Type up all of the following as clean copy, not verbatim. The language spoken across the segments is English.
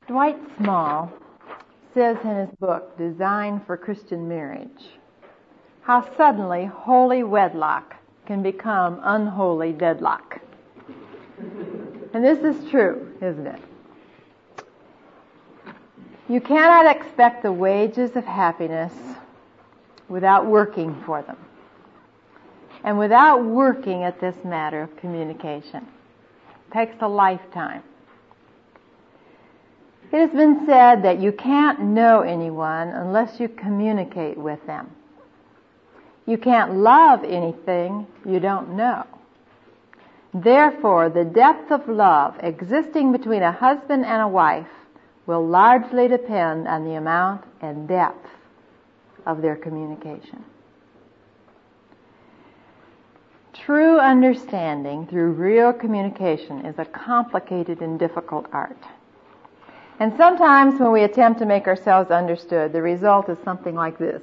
Dwight Small says in his book, Design for Christian Marriage, how suddenly holy wedlock can become unholy deadlock. And this is true, isn't it? You cannot expect the wages of happiness without working for them, and without working at this matter of communication. It takes a lifetime. It has been said that you can't know anyone unless you communicate with them. You can't love anything you don't know. Therefore, the depth of love existing between a husband and a wife will largely depend on the amount and depth of their communication. True understanding through real communication is a complicated and difficult art. And sometimes when we attempt to make ourselves understood, the result is something like this.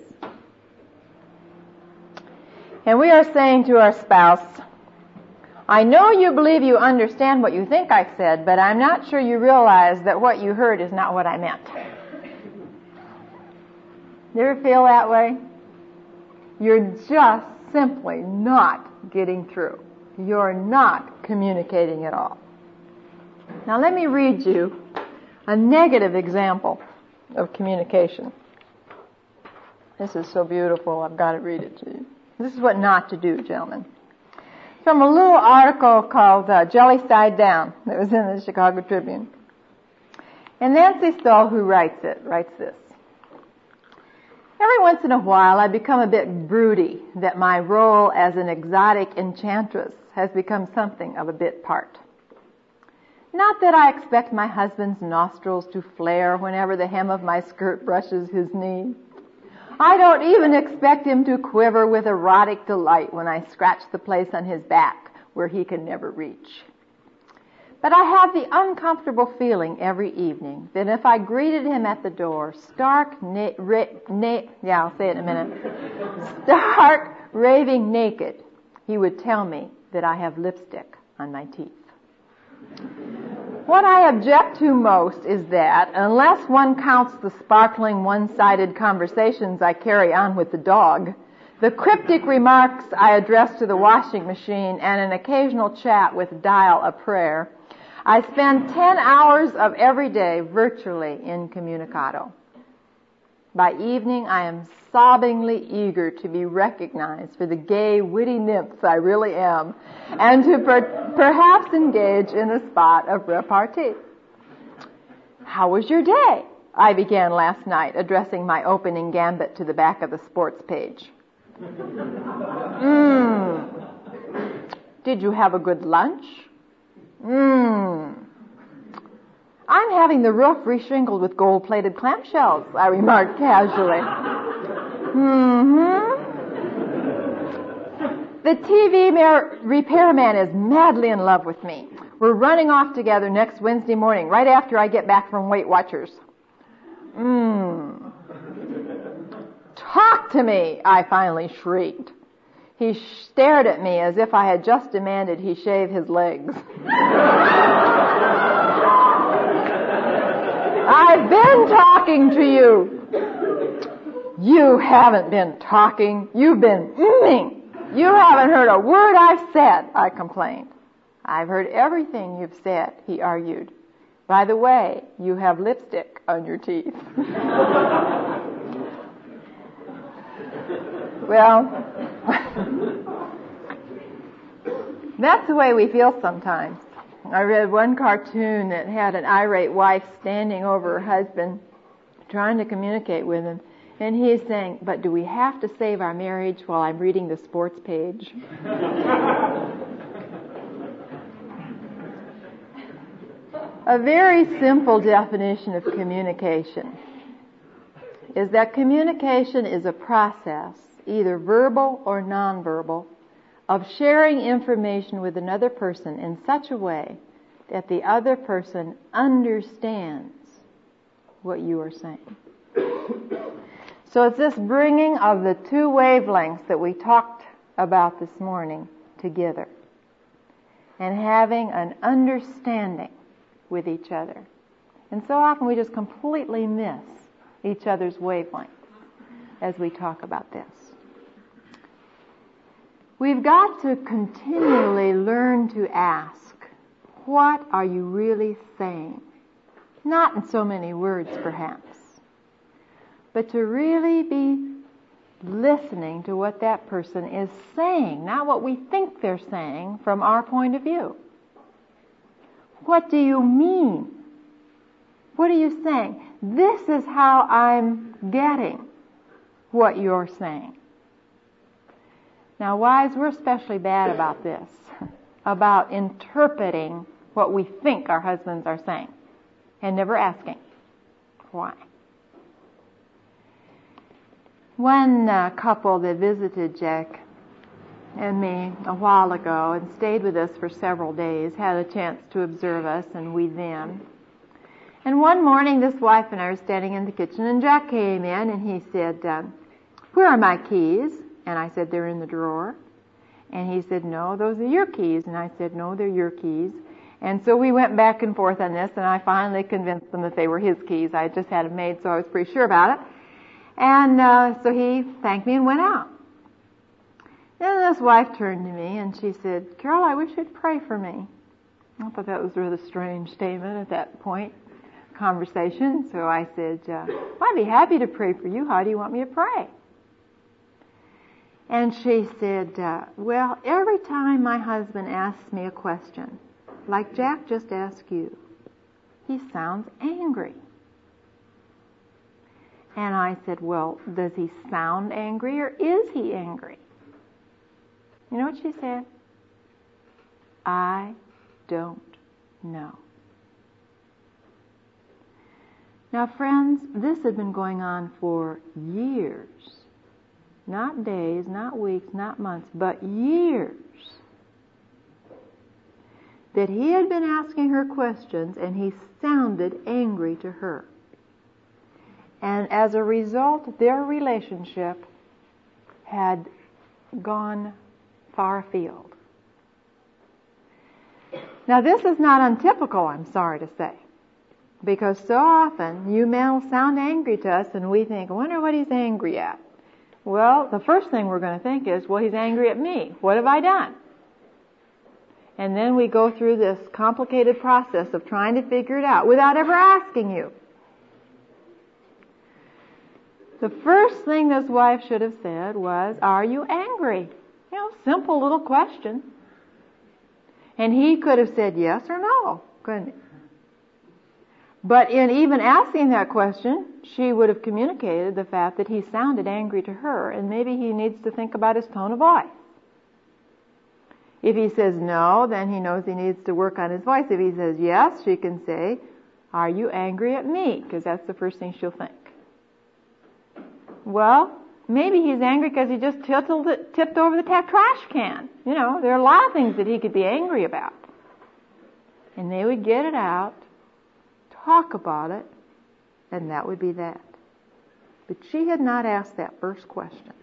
And we are saying to our spouse, I know you believe you understand what you think I said, but I'm not sure you realize that what you heard is not what I meant. You ever feel that way? You're just simply not getting through. You're not communicating at all. Now let me read you a negative example of communication. This is so beautiful, I've got to read it to you. This is what not to do, gentlemen. From a little article called Jelly Side Down that was in the Chicago Tribune. And Nancy Stoll, who writes this. Every once in a while I become a bit broody that my role as an exotic enchantress has become something of a bit part. Not that I expect my husband's nostrils to flare whenever the hem of my skirt brushes his knee. I don't even expect him to quiver with erotic delight when I scratch the place on his back where he can never reach. But I have the uncomfortable feeling every evening that if I greeted him at the door, stark, raving naked, he would tell me that I have lipstick on my teeth. What I object to most is that, unless one counts the sparkling one-sided conversations I carry on with the dog, the cryptic remarks I address to the washing machine, and an occasional chat with Dial a Prayer, I spend 10 hours of every day virtually incommunicado. By evening, I am sobbingly eager to be recognized for the gay, witty nymphs I really am, and to perhaps engage in a spot of repartee. How was your day? I began last night, addressing my opening gambit to the back of the sports page. Did you have a good lunch? I'm having the roof reshingled with gold-plated clamshells, I remarked casually. The TV repairman is madly in love with me. We're running off together next Wednesday morning, right after I get back from Weight Watchers. Talk to me, I finally shrieked. He stared at me as if I had just demanded he shave his legs. I've been talking to you. You haven't been talking. You've been mm-ing. You haven't heard a word I've said, I complained. I've heard everything you've said, he argued. By the way, you have lipstick on your teeth. Well, that's the way we feel sometimes. I read one cartoon that had an irate wife standing over her husband, trying to communicate with him, and he's saying, but do we have to save our marriage while I'm reading the sports page? A very simple definition of communication is that communication is a process, either verbal or nonverbal, of sharing information with another person in such a way that the other person understands what you are saying. So it's this bringing of the two wavelengths that we talked about this morning together and having an understanding with each other. And so often we just completely miss each other's wavelengths as we talk about this. We've got to continually learn to ask, what are you really saying? Not in so many words, perhaps, but to really be listening to what that person is saying, not what we think they're saying from our point of view. What do you mean? What are you saying? This is how I'm getting what you're saying. Now, wives, we're especially bad about this, about interpreting what we think our husbands are saying and never asking why. One couple that visited Jack and me a while ago and stayed with us for several days had a chance to observe us and we them. And one morning this wife and I were standing in the kitchen and Jack came in and he said, where are my keys? And I said, they're in the drawer. And he said, no, those are your keys. And I said, no, they're your keys. And so we went back and forth on this, and I finally convinced them that they were his keys. I had just had them made, so I was pretty sure about it. And so he thanked me and went out. Then this wife turned to me and she said, Carol, I wish you'd pray for me. I thought that was a rather strange statement at that point, conversation. So I said, well, I'd be happy to pray for you. How do you want me to pray? And she said, well, every time my husband asks me a question, like Jack just asked you, he sounds angry. And I said, well, does he sound angry or is he angry? You know what she said? I don't know. Now, friends, this had been going on for years. Not days, not weeks, not months, but years. That he had been asking her questions and he sounded angry to her. And as a result, their relationship had gone far afield. Now, this is not untypical, I'm sorry to say, because so often you men will sound angry to us and we think, I wonder what he's angry at. Well, the first thing we're going to think is, well, he's angry at me. What have I done? And then we go through this complicated process of trying to figure it out without ever asking you. The first thing this wife should have said was, are you angry? You know, simple little question. And he could have said yes or no, couldn't he? But in even asking that question, she would have communicated the fact that he sounded angry to her, and maybe he needs to think about his tone of voice. If he says no, then he knows he needs to work on his voice. If he says yes, she can say, are you angry at me? Because that's the first thing she'll think. Well, maybe he's angry because he just tipped over the trash can. You know, there are a lot of things that he could be angry about. And they would get it out, talk about it, and that would be that. But she had not asked that first question.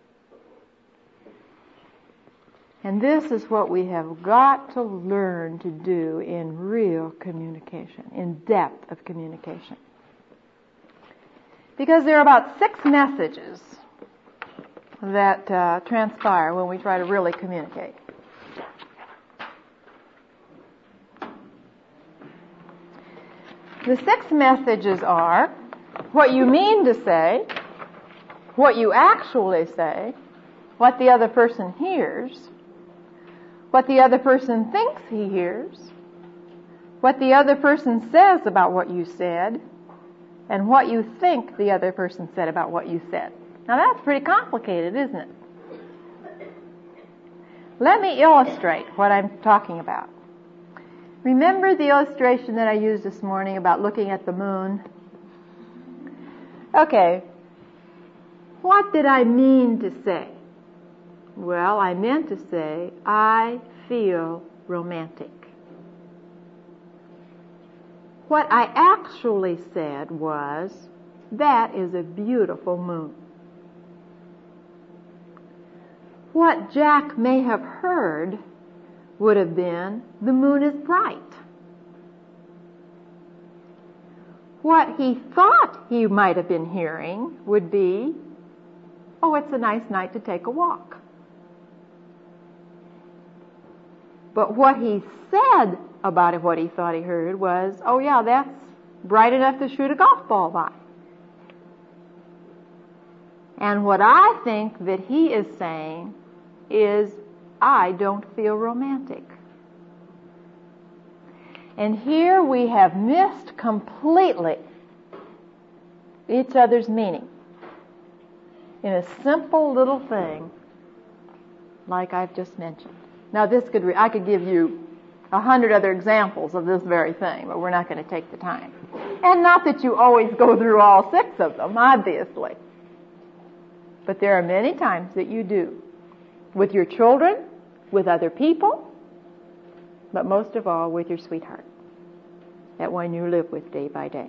And this is what we have got to learn to do in real communication, in depth of communication. Because there are about 6 messages that transpire when we try to really communicate. The 6 messages are what you mean to say, what you actually say, what the other person hears, what the other person thinks he hears, what the other person says about what you said, and what you think the other person said about what you said. Now that's pretty complicated, isn't it? Let me illustrate what I'm talking about. Remember the illustration that I used this morning about looking at the moon? Okay, what did I mean to say? Well, I meant to say, I feel romantic. What I actually said was, that is a beautiful moon. What Jack may have heard would have been, the moon is bright. What he thought he might have been hearing would be, oh, it's a nice night to take a walk. But what he said about it, what he thought he heard was, oh yeah, that's bright enough to shoot a golf ball by. And what I think that he is saying is, I don't feel romantic. And here we have missed completely each other's meaning in a simple little thing like I've just mentioned. Now this I could give you 100 other examples of this very thing, but we're not going to take the time. And not that you always go through all 6 of them, obviously. But there are many times that you do. With your children, with other people, but most of all with your sweetheart. That one you live with day by day.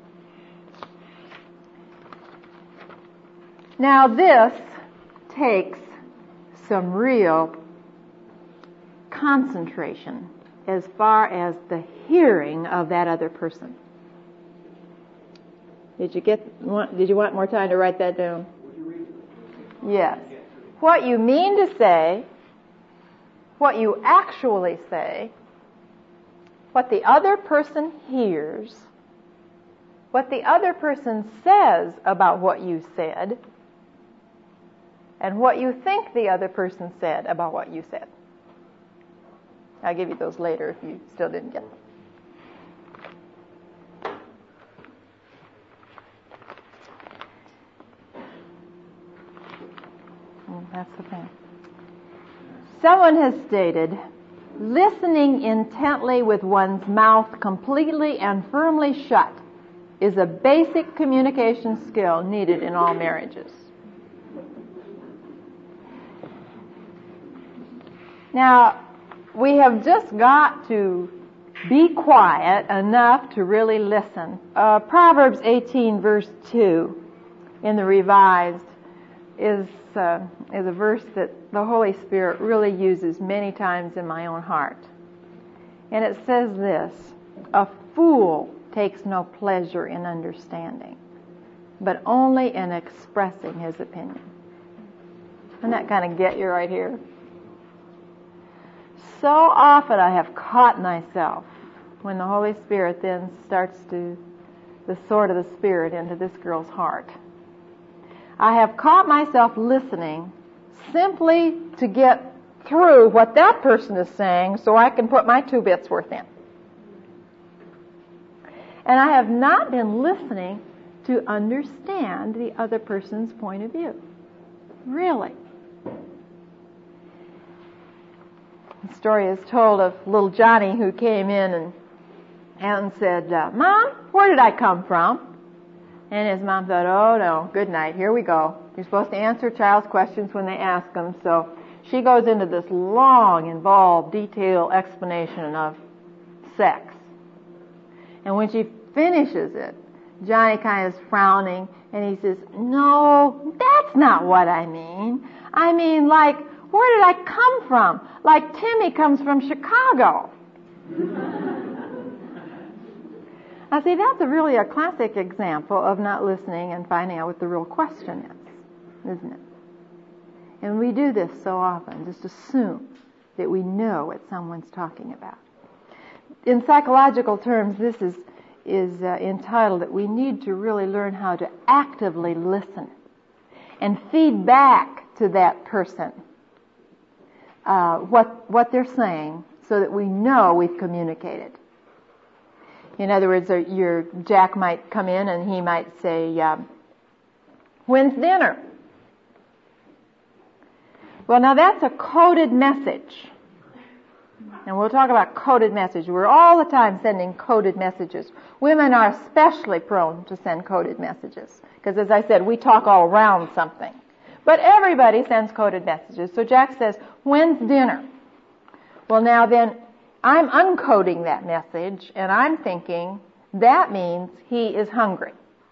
Now this takes some real concentration as far as the hearing of that other person. Did you want more time to write that down? Yes. What you mean to say, what you actually say, what the other person hears, what the other person says about what you said, and what you think the other person said about what you said. I'll give you those later if you still didn't get them. That's the thing. Someone has stated, listening intently with one's mouth completely and firmly shut is a basic communication skill needed in all marriages. Now, we have just got to be quiet enough to really listen. Proverbs 18 verse 2 in the Revised is a verse that the Holy Spirit really uses many times in my own heart. And it says this, a fool takes no pleasure in understanding, but only in expressing his opinion. Doesn't that kind of get you right here? So often I have caught myself when the Holy Spirit then starts to the sword of the Spirit into this girl's heart. I have caught myself listening simply to get through what that person is saying so I can put my 2 bits worth in. And I have not been listening to understand the other person's point of view. Really. The story is told of little Johnny who came in and said, Mom, where did I come from? And his mom thought, oh no, good night, here we go. You're supposed to answer a child's questions when they ask them. So she goes into this long, involved, detailed explanation of sex. And when she finishes it, Johnny kind of is frowning and he says, no, that's not what I mean. I mean, like, where did I come from? Like Timmy comes from Chicago. Now see, that's really a classic example of not listening and finding out what the real question is, isn't it? And we do this so often, just assume that we know what someone's talking about. In psychological terms, this is entitled that we need to really learn how to actively listen and feed back to that person what they're saying so that we know we've communicated. In other words, your Jack might come in and he might say, when's dinner? Well, now that's a coded message. And we'll talk about coded message. We're all the time sending coded messages. Women are especially prone to send coded messages. Because as I said, we talk all around something. But everybody sends coded messages. So Jack says, when's dinner? Well, now then, I'm uncoding that message, and I'm thinking that means he is hungry.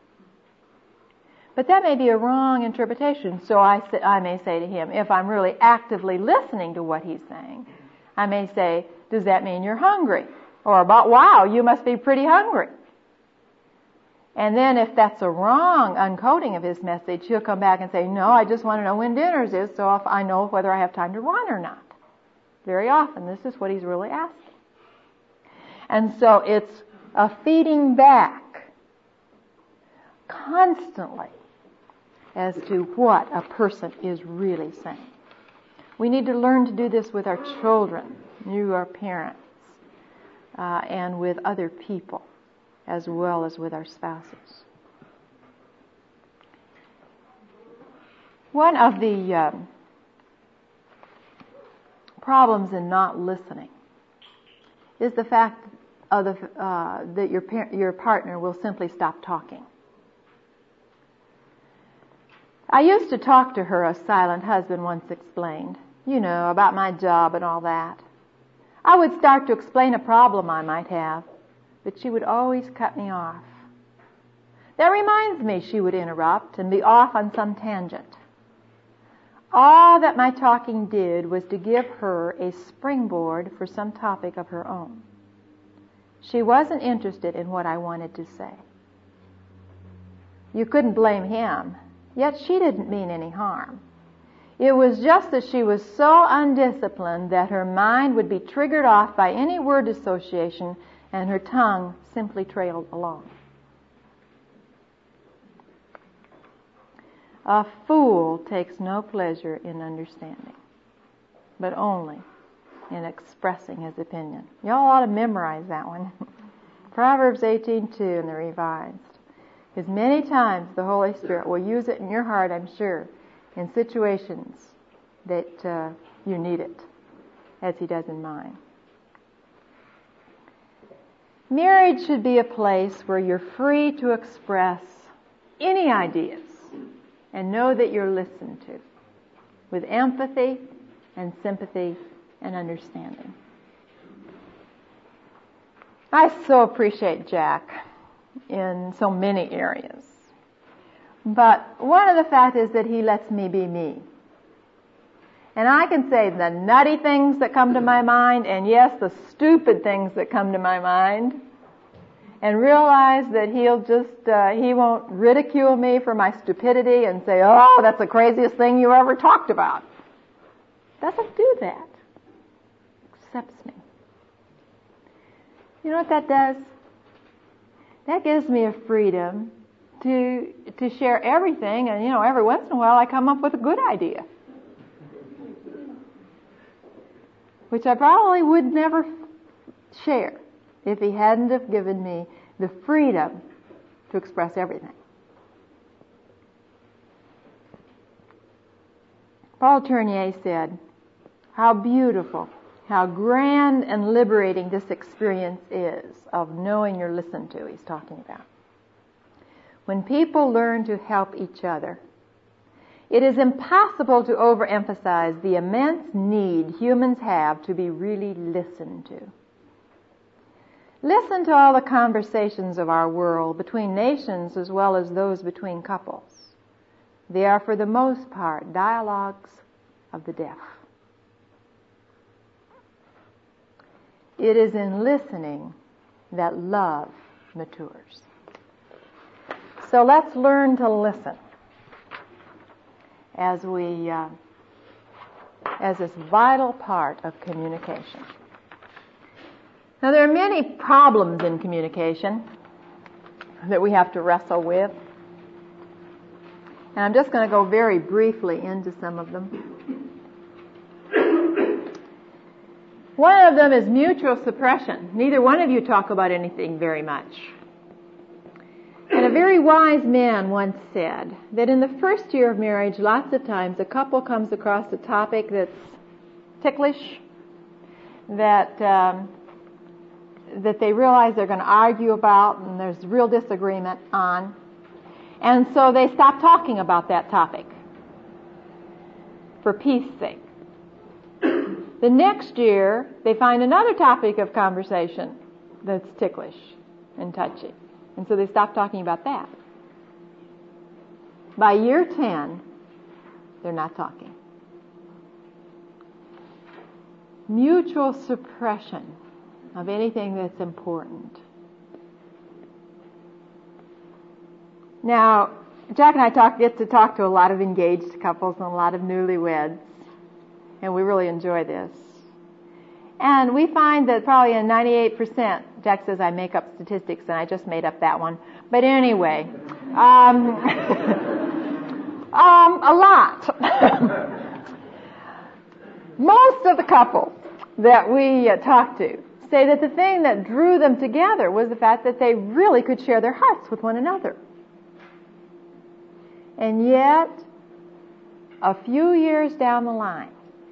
But that may be a wrong interpretation, so I may say to him, if I'm really actively listening to what he's saying, I may say, does that mean you're hungry? Or about, wow, you must be pretty hungry. And then if that's a wrong uncoding of his message, he'll come back and say, no, I just want to know when dinners is so if I know whether I have time to run or not. Very often, this is what he's really asking. And so it's a feeding back constantly as to what a person is really saying. We need to learn to do this with our children, you, our parents, and with other people, as well as with our spouses. One of the problems in not listening is the fact of that your partner will simply stop talking. I used to talk to her, a silent husband once explained, about my job and all that. I would start to explain a problem I might have, but she would always cut me off. That reminds me, she would interrupt and be off on some tangent. All that my talking did was to give her a springboard for some topic of her own. She wasn't interested in what I wanted to say. You couldn't blame him, yet she didn't mean any harm. It was just that she was so undisciplined that her mind would be triggered off by any word association and her tongue simply trailed along. A fool takes no pleasure in understanding, but only in expressing his opinion. Y'all ought to memorize that one. Proverbs 18:2 in the Revised. Because many times the Holy Spirit will use it in your heart, I'm sure, in situations that you need it, as He does in mine. Marriage should be a place where you're free to express any ideas and know that you're listened to with empathy and sympathy and understanding. I so appreciate Jack in so many areas. But one of the facts is that he lets me be me. And I can say the nutty things that come to my mind, and yes, the stupid things that come to my mind, and realize that he won't ridicule me for my stupidity and say, oh, that's the craziest thing you ever talked about. Doesn't do that. Accepts me. You know what that does? That gives me a freedom to share everything, and every once in a while I come up with a good idea, which I probably would never share if he hadn't have given me the freedom to express everything. Paul Tournier said, how beautiful, how grand and liberating this experience is of knowing you're listened to, he's talking about. When people learn to help each other, it is impossible to overemphasize the immense need humans have to be really listened to. Listen to all the conversations of our world between nations as well as those between couples. They are, for the most part, dialogues of the deaf. It is in listening that love matures. So let's learn to listen as this vital part of communication. Now, there are many problems in communication that we have to wrestle with. And I'm just going to go very briefly into some of them. One of them is mutual suppression. Neither one of you talk about anything very much. And a very wise man once said that in the first year of marriage, lots of times a couple comes across a topic that's ticklish, that they realize they're going to argue about and there's real disagreement on. And so they stop talking about that topic for peace sake. The next year, they find another topic of conversation that's ticklish and touchy. And so they stop talking about that. By year 10, they're not talking. Mutual suppression of anything that's important Now, Jack and I get to talk to a lot of engaged couples and a lot of newlyweds, and we really enjoy this. And we find that probably in 98%, Jack says I make up statistics, and I just made up that one. But anyway, a lot. Most of the couples that we talk to say that the thing that drew them together was the fact that they really could share their hearts with one another. And yet, a few years down the line,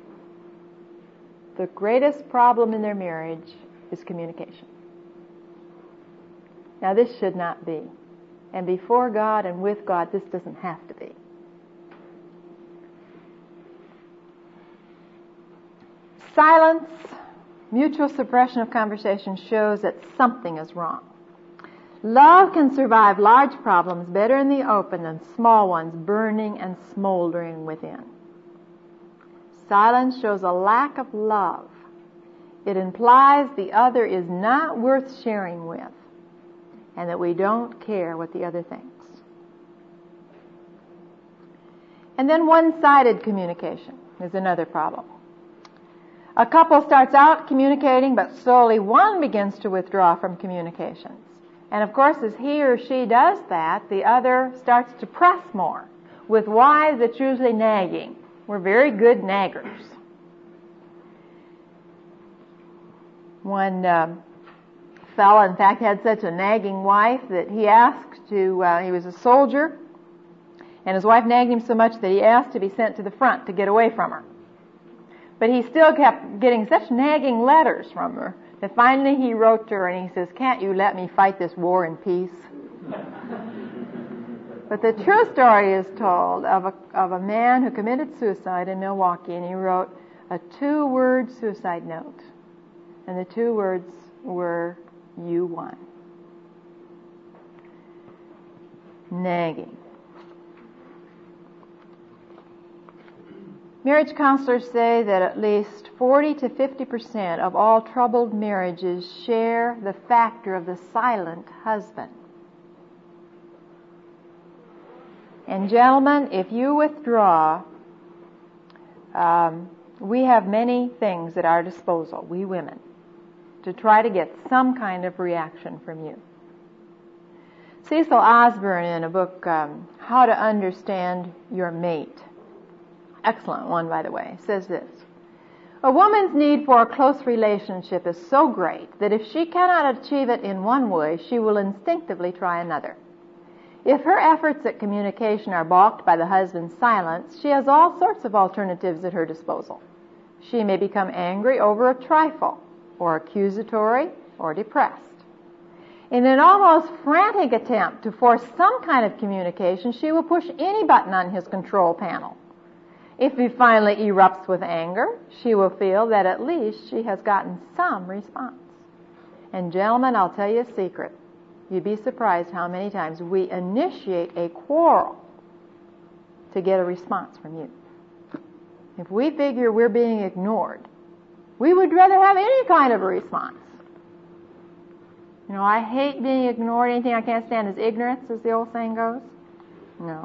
the greatest problem in their marriage is communication. Now, this should not be. And before God and with God, this doesn't have to be. Silence, mutual suppression of conversation shows that something is wrong. Love can survive large problems better in the open than small ones burning and smoldering within. Silence shows a lack of love. It implies the other is not worth sharing with, and that we don't care what the other thinks. And then one-sided communication is another problem. A couple starts out communicating, but slowly one begins to withdraw from communications. And of course, as he or she does that, the other starts to press more. With wives, it's usually nagging. We're very good naggers. One fellow, in fact, had such a nagging wife that he was a soldier, and his wife nagged him so much that he asked to be sent to the front to get away from her. But he still kept getting such nagging letters from her that finally he wrote to her and he says, "Can't you let me fight this war in peace?" But the true story is told of a man who committed suicide in Milwaukee, and he wrote a 2-word suicide note. And the 2 words were, "You won." Nagging. Marriage counselors say that at least 40 to 50% of all troubled marriages share the factor of the silent husband. And gentlemen, if you withdraw, we have many things at our disposal, we women, to try to get some kind of reaction from you. Cecil Osborne, in a book, How to Understand Your Mate, excellent one, by the way, says this: a woman's need for a close relationship is so great that if she cannot achieve it in one way, she will instinctively try another. If her efforts at communication are balked by the husband's silence, she has all sorts of alternatives at her disposal. She may become angry over a trifle, or accusatory, or depressed. In an almost frantic attempt to force some kind of communication, she will push any button on his control panel. If he finally erupts with anger, she will feel that at least she has gotten some response. And gentlemen, I'll tell you a secret. You'd be surprised how many times we initiate a quarrel to get a response from you. If we figure we're being ignored, we would rather have any kind of a response. You know, I hate being ignored. Anything I can't stand is ignorance, as the old saying goes. No.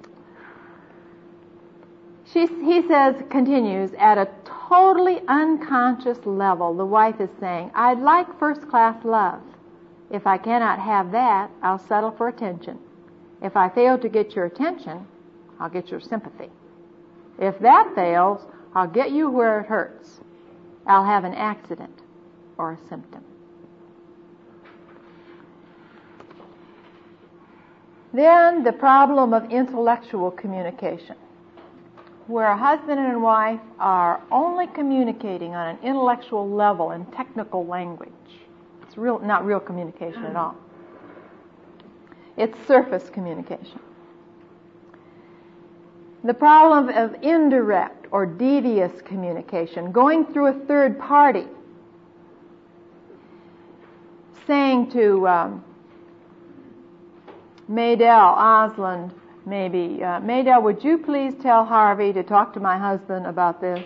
He says, continues, at a totally unconscious level, the wife is saying, "I'd like first-class love. If I cannot have that, I'll settle for attention. If I fail to get your attention, I'll get your sympathy. If that fails, I'll get you where it hurts. I'll have an accident or a symptom." Then the problem of intellectual communication, where a husband and wife are only communicating on an intellectual level in technical language. It's not real communication at all. It's surface communication. The problem of indirect or devious communication, going through a third party, saying to Maydell Osland, maybe, "Maydell, would you please tell Harvey to talk to my husband about this?"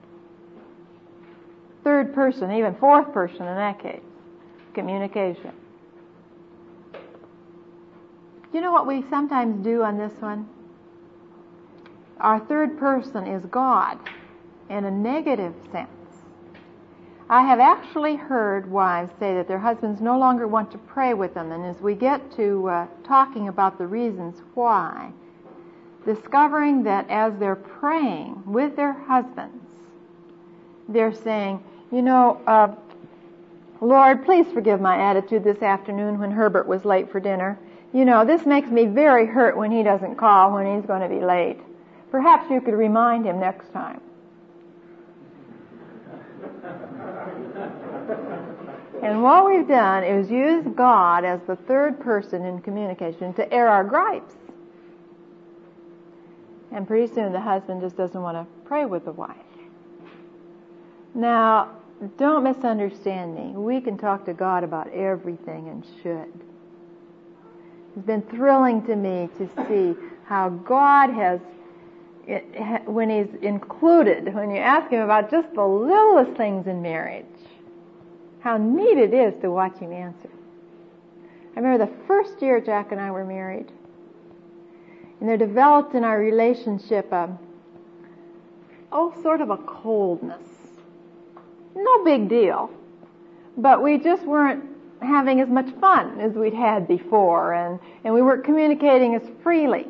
Third person, even fourth person in that case. Communication. Do you know what we sometimes do on this one? Our third person is God in a negative sense. I have actually heard wives say that their husbands no longer want to pray with them, and as we get to talking about the reasons why, discovering that as they're praying with their husbands, they're saying, Lord, please forgive my attitude this afternoon when Herbert was late for dinner. This makes me very hurt when he doesn't call when he's going to be late. Perhaps you could remind him next time. And what we've done is use God as the third person in communication to air our gripes. And pretty soon the husband just doesn't want to pray with the wife. Now, don't misunderstand me. We can talk to God about everything and should. It's been thrilling to me to see how God has, when He's included, when you ask Him about just the littlest things in marriage, how neat it is to watch Him answer. I remember the first year Jack and I were married, and there developed in our relationship sort of a coldness. No big deal, but we just weren't having as much fun as we'd had before, and we weren't communicating as freely.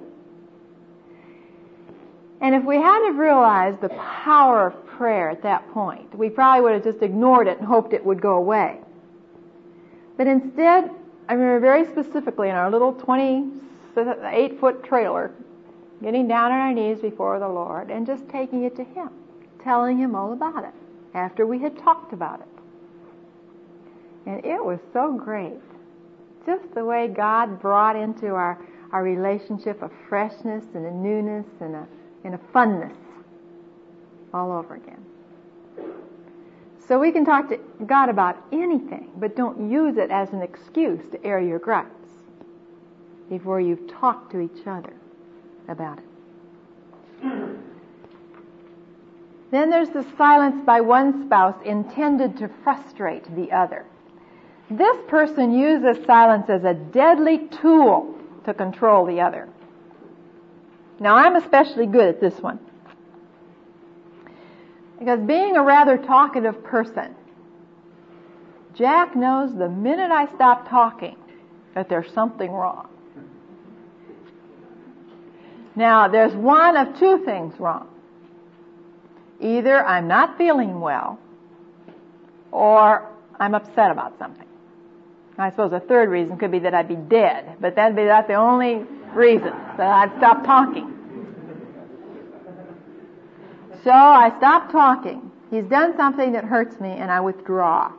And if we hadn't realized the power of prayer at that point, we probably would have just ignored it and hoped it would go away. But instead, I remember very specifically in our little 28-foot trailer, getting down on our knees before the Lord and just taking it to Him, telling Him all about it after we had talked about it. And it was so great. Just the way God brought into our relationship a freshness and a newness and a funness all over again. So we can talk to God about anything, but don't use it as an excuse to air your gripes before you've talked to each other about it. Then there's the silence by one spouse intended to frustrate the other. This person uses silence as a deadly tool to control the other. Now, I'm especially good at this one, because being a rather talkative person, Jack knows the minute I stop talking that there's something wrong. Now, there's one of two things wrong. Either I'm not feeling well, or I'm upset about something. I suppose a third reason could be that I'd be dead, but that'd be not the only reason that I'd stop talking. So I stop talking. He's done something that hurts me, and I withdraw.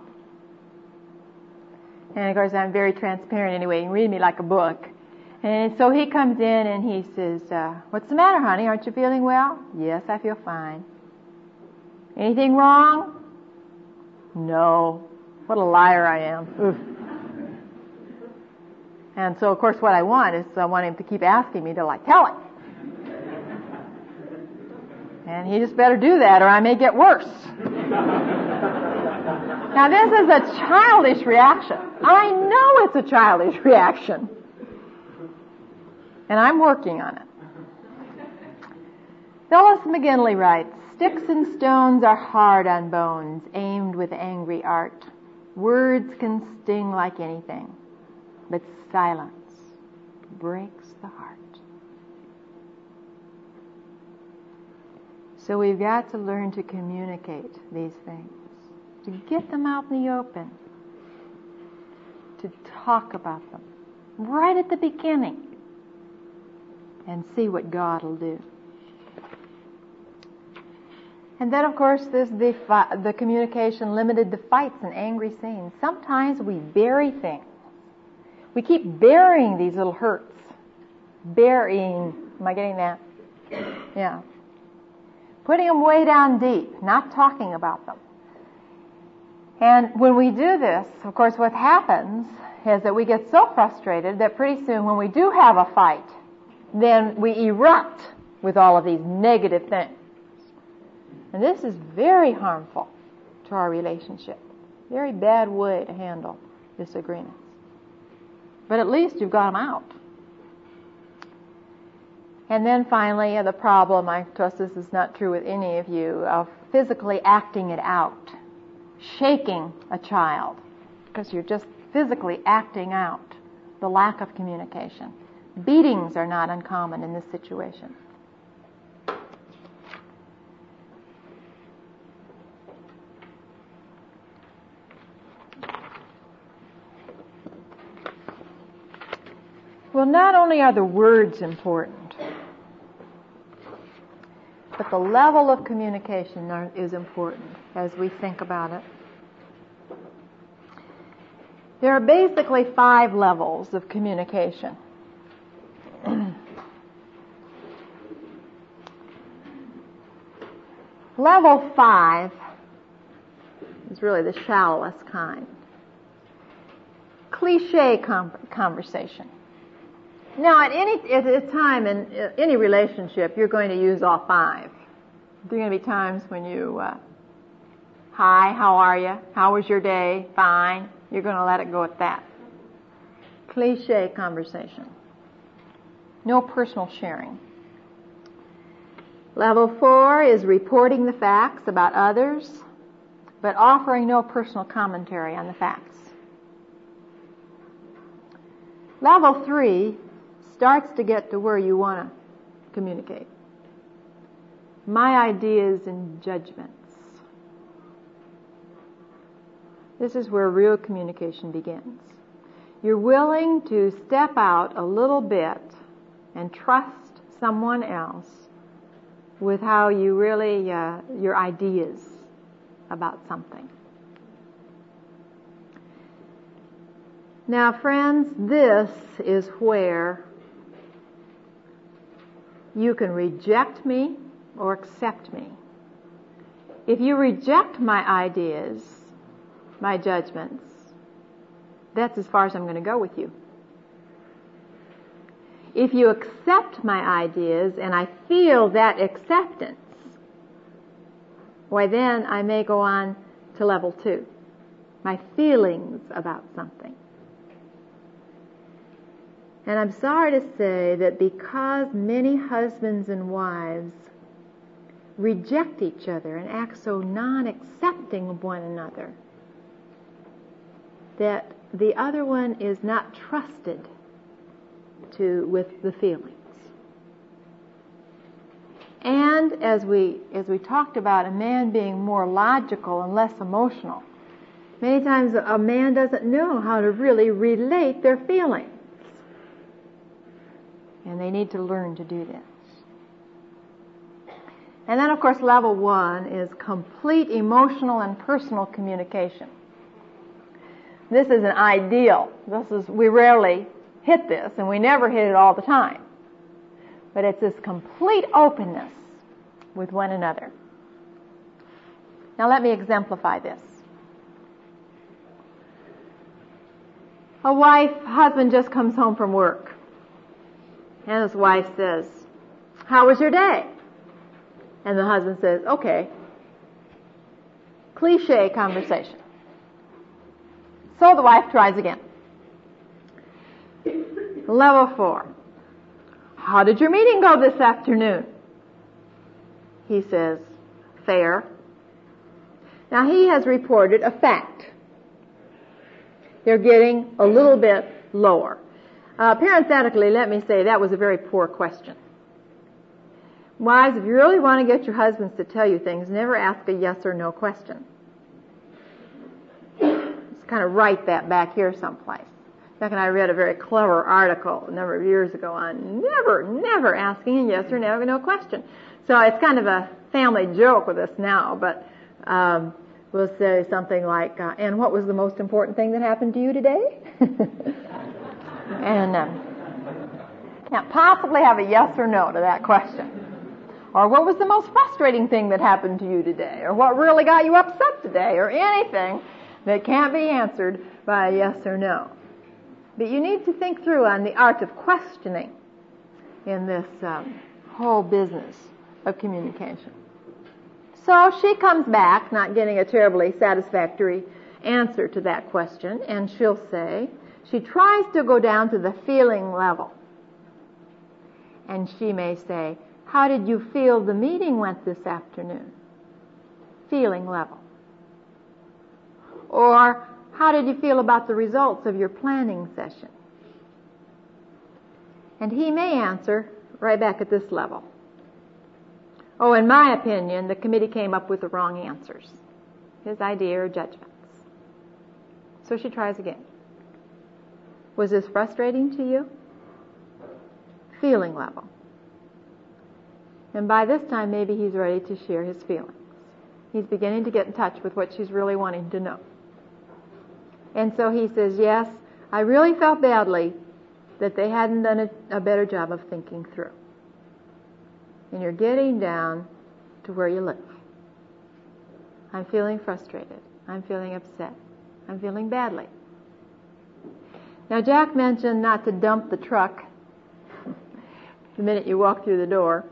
And of course, I'm very transparent anyway. He can read me like a book. And so he comes in and he says, "What's the matter, honey? Aren't you feeling well?" "Yes, I feel fine." "Anything wrong?" "No." What a liar I am. Oof. And so, of course, what I want is I want him to keep asking me to, tell him. And he just better do that or I may get worse. Now, this is a childish reaction. I know it's a childish reaction. And I'm working on it. Phyllis McGinley writes, "Sticks and stones are hard on bones, aimed with angry art. Words can sting like anything, but silence breaks the heart." So we've got to learn to communicate these things, to get them out in the open, to talk about them right at the beginning, and see what God will do. And then, of course, there's the communication limited to fights and angry scenes. Sometimes we bury things. We keep burying these little hurts. Burying. Am I getting that? Yeah. Putting them way down deep, not talking about them. And when we do this, of course, what happens is that we get so frustrated that pretty soon when we do have a fight, then we erupt with all of these negative things. And this is very harmful to our relationship. Very bad way to handle disagreements. But at least you've got them out. And then finally, the problem, I trust this is not true with any of you, of physically acting it out. Shaking a child, because you're just physically acting out the lack of communication. Beatings are not uncommon in this situation. Well, not only are the words important, but the level of communication is important as we think about it. There are basically 5 levels of communication. Level 5 is really the shallowest kind. Cliché conversation. Now, at a time in any relationship, you're going to use all 5. There are going to be times when you, hi, how are you? How was your day? Fine. You're going to let it go at that. Cliché conversation. No personal sharing. Level 4 is reporting the facts about others, but offering no personal commentary on the facts. Level 3 starts to get to where you want to communicate. My ideas and judgments. This is where real communication begins. You're willing to step out a little bit and trust someone else with how you really, your ideas about something. Now, friends, this is where you can reject me or accept me. If you reject my ideas, my judgments, that's as far as I'm going to go with you. If you accept my ideas and I feel that acceptance, why then I may go on to level 2, my feelings about something. And I'm sorry to say that because many husbands and wives reject each other and act so non-accepting of one another, that the other one is not trusted with the feelings. And as we talked about a man being more logical and less emotional, many times a man doesn't know how to really relate their feelings. And they need to learn to do this. And then, of course, level 1 is complete emotional and personal communication. This is an ideal. We rarely hit this, and we never hit it all the time. But it's this complete openness with one another. Now let me exemplify this. Husband just comes home from work. And his wife says, how was your day? And the husband says, okay. Cliché conversation. So the wife tries again. Level 4. How did your meeting go this afternoon? He says, fair. Now he has reported a fact. They're getting a little bit lower. Parenthetically, let me say that was a very poor question. Wives, if you really want to get your husbands to tell you things, never ask a yes or no question. Just kind of write that back here someplace. Beck and I read a very clever article a number of years ago on never asking a yes or no question. So it's kind of a family joke with us now, but we'll say something like, and what was the most important thing that happened to you today? And can't possibly have a yes or no to that question. Or what was the most frustrating thing that happened to you today? Or what really got you upset today? Or anything that can't be answered by a yes or no. But you need to think through on the art of questioning in this whole business of communication. So she comes back, not getting a terribly satisfactory answer to that question, and she'll say, she tries to go down to the feeling level. And she may say, how did you feel the meeting went this afternoon? Feeling level. Or, how did you feel about the results of your planning session? And he may answer right back at this level. Oh, in my opinion, the committee came up with the wrong answers. His idea or judgments. So she tries again. Was this frustrating to you? Feeling level. And by this time, maybe he's ready to share his feelings. He's beginning to get in touch with what she's really wanting to know. And so he says, yes, I really felt badly that they hadn't done a better job of thinking through. And you're getting down to where you live. I'm feeling frustrated. I'm feeling upset. I'm feeling badly. Now, Jack mentioned not to dump the truck the minute you walk through the door.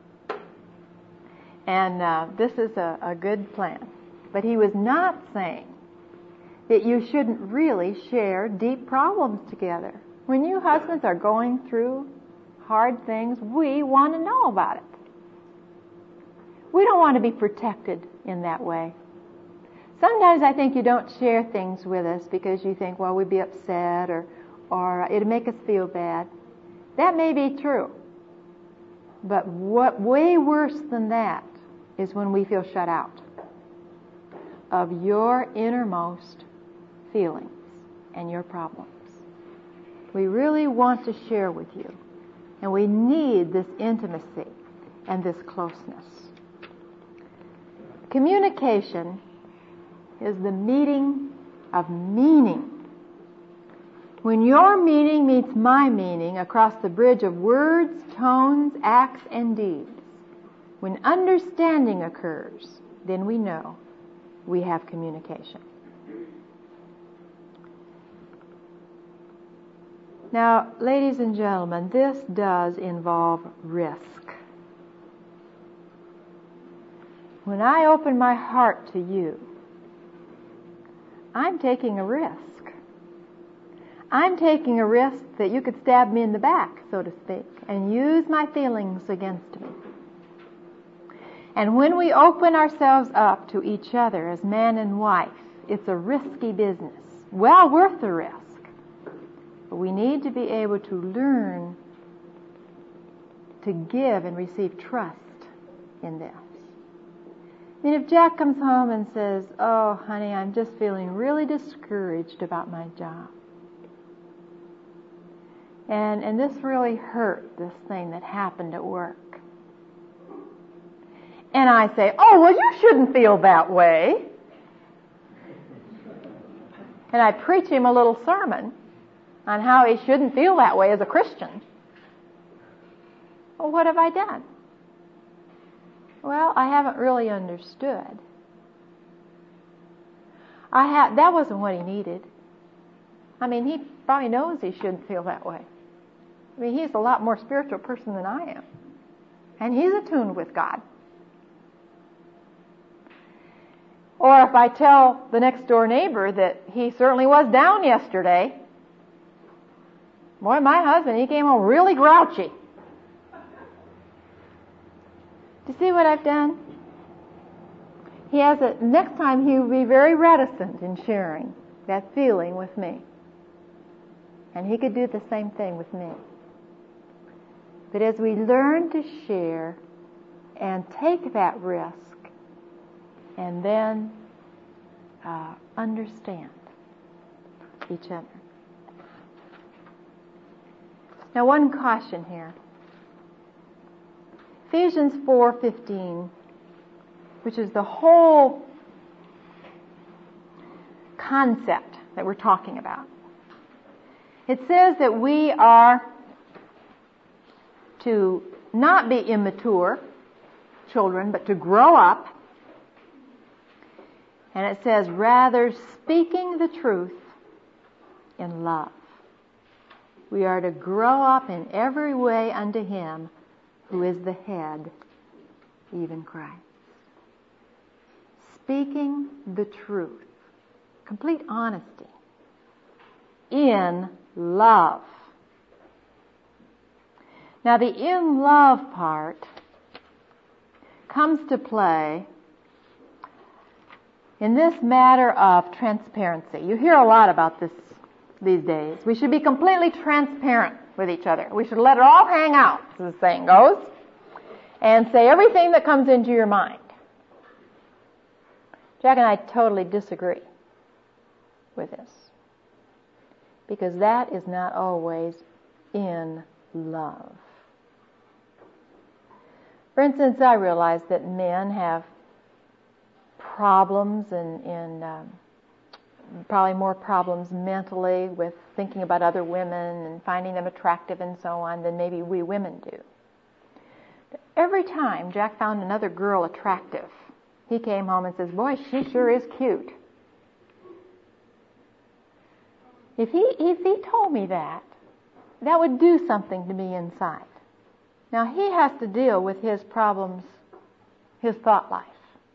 And this is a good plan. But he was not saying that you shouldn't really share deep problems together. When you husbands are going through hard things, we want to know about it. We don't want to be protected in that way. Sometimes I think you don't share things with us because you think, well, we'd be upset or it'd make us feel bad. That may be true. But what way worse than that is when we feel shut out of your innermost feelings and your problems. We really want to share with you. And we need this intimacy and this closeness. Communication is the meeting of meaning. When your meaning meets my meaning across the bridge of words, tones, acts, and deeds, when understanding occurs, then we know we have communication. Now, ladies and gentlemen, this does involve risk. When I open my heart to you, I'm taking a risk. I'm taking a risk that you could stab me in the back, so to speak, and use my feelings against me. And when we open ourselves up to each other as man and wife, it's a risky business, well worth the risk. But we need to be able to learn to give and receive trust in this. I mean, if Jack comes home and says, oh, honey, I'm just feeling really discouraged about my job. And this really hurt, this thing that happened at work. And I say, oh, well, you shouldn't feel that way. And I preach him a little sermon on how he shouldn't feel that way as a Christian. Well, what have I done? Well, I haven't really understood. That wasn't what he needed. I mean, he probably knows he shouldn't feel that way. I mean, he's a lot more spiritual person than I am. And he's attuned with God. Or if I tell the next door neighbor that he certainly was down yesterday, boy, my husband, he came home really grouchy. Do you see what I've done? Next time he will be very reticent in sharing that feeling with me. And he could do the same thing with me. But as we learn to share and take that risk and then understand each other. Now, one caution here. Ephesians 4:15, which is the whole concept that we're talking about. It says that we are to not be immature children, but to grow up. And it says, rather speaking the truth in love. We are to grow up in every way unto Him who is the head, even Christ. Speaking the truth, complete honesty, in love. Now, the in love part comes to play in this matter of transparency. You hear a lot about this these days. We should be completely transparent with each other. We should let it all hang out, as the saying goes, and say everything that comes into your mind. Jack and I totally disagree with this, because that is not always in love. For instance, I realize that men have problems and probably more problems mentally with thinking about other women and finding them attractive and so on than maybe we women do. But every time Jack found another girl attractive, he came home and says, "Boy, she sure is cute." If he told me that would do something to me inside. Now, he has to deal with his problems, his thought life.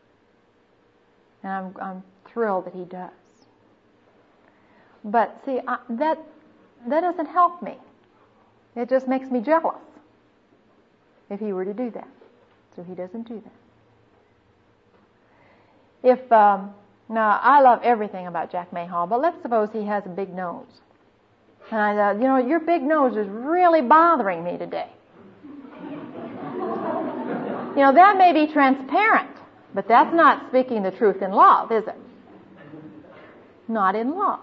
And I'm thrilled that he does. But see, that doesn't help me. It just makes me jealous if he were to do that. So he doesn't do that. Now, I love everything about Jack Mayhall, but let's suppose he has a big nose. And I thought, your big nose is really bothering me today. That may be transparent, but that's not speaking the truth in love, is it? Not in love.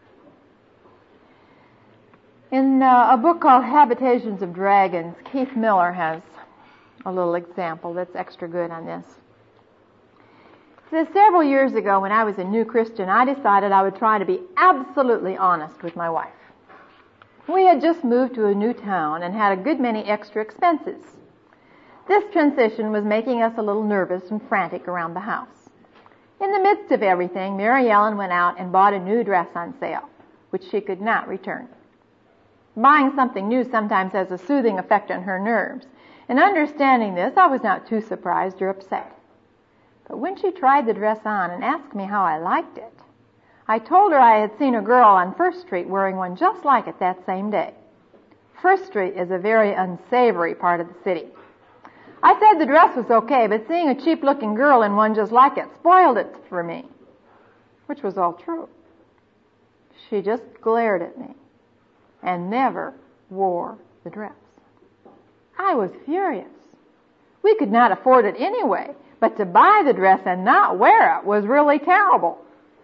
In a book called Habitations of Dragons, Keith Miller has a little example that's extra good on this. He says, several years ago when I was a new Christian, I decided I would try to be absolutely honest with my wife. We had just moved to a new town and had a good many extra expenses. This transition was making us a little nervous and frantic around the house. In the midst of everything, Mary Ellen went out and bought a new dress on sale, which she could not return. Buying something new sometimes has a soothing effect on her nerves, and understanding this, I was not too surprised or upset. But when she tried the dress on and asked me how I liked it, I told her I had seen a girl on First Street wearing one just like it that same day. First Street is a very unsavory part of the city. I said the dress was okay, but seeing a cheap-looking girl in one just like it spoiled it for me, which was all true. She just glared at me and never wore the dress. I was furious. We could not afford it anyway, but to buy the dress and not wear it was really terrible.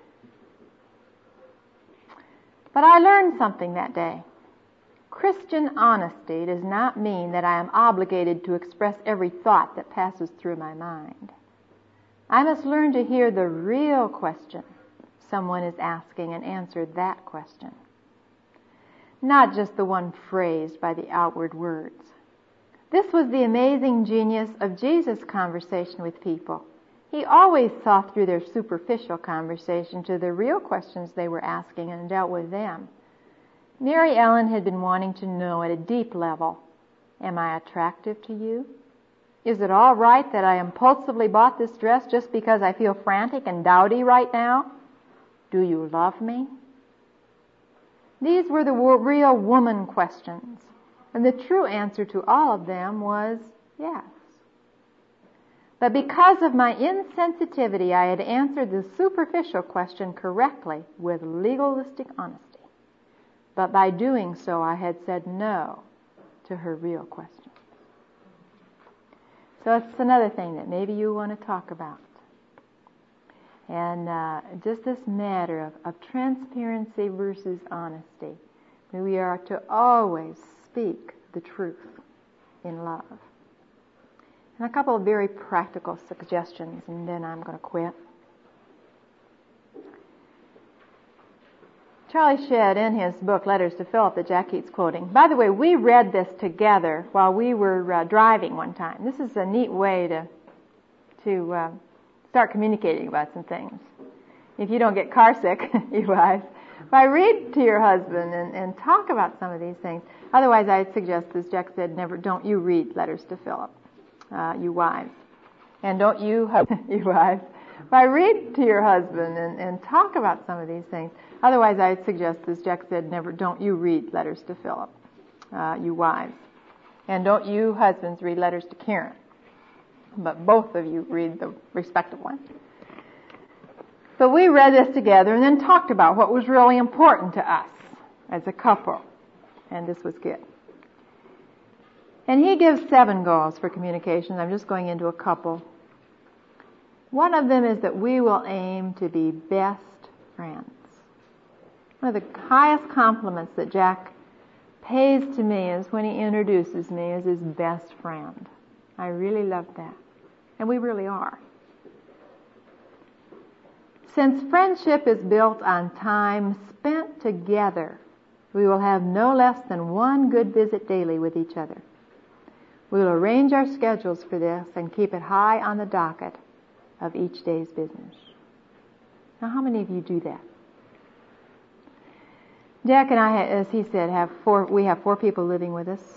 But I learned something that day. Christian honesty does not mean that I am obligated to express every thought that passes through my mind. I must learn to hear the real question someone is asking and answer that question, not just the one phrased by the outward words. This was the amazing genius of Jesus' conversation with people. He always saw through their superficial conversation to the real questions they were asking and dealt with them. Mary Ellen had been wanting to know at a deep level, am I attractive to you? Is it all right that I impulsively bought this dress just because I feel frantic and dowdy right now? Do you love me? These were the real woman questions, and the true answer to all of them was yes. But because of my insensitivity, I had answered the superficial question correctly with legalistic honesty. But by doing so, I had said no to her real question. So it's another thing that maybe you want to talk about. And just this matter of transparency versus honesty. We are to always speak the truth in love. And a couple of very practical suggestions, and then I'm going to quit. Charlie Shedd, in his book, Letters to Philip, that Jack keeps quoting. By the way, we read this together while we were driving one time. This is a neat way to start communicating about some things. If you don't get car sick, you wives, by read to your husband and talk about some of these things. Otherwise, I suggest, as Jack said, don't you read Letters to Philip, you wives. And don't you, you wives, by read to your husband and talk about some of these things. Otherwise, I suggest, as Jack said, don't you read Letters to Philip, you wives. And don't you husbands read letters to Karen, but both of you read the respective one. But we read this together and then talked about what was really important to us as a couple. And this was good. And he gives 7 goals for communication. I'm just going into a couple. One of them is that we will aim to be best friends. One of the highest compliments that Jack pays to me is when he introduces me as his best friend. I really love that. And we really are. Since friendship is built on time spent together, we will have no less than 1 good visit daily with each other. We will arrange our schedules for this and keep it high on the docket of each day's business. Now, how many of you do that? Jack and I, as he said, we have 4 people living with us.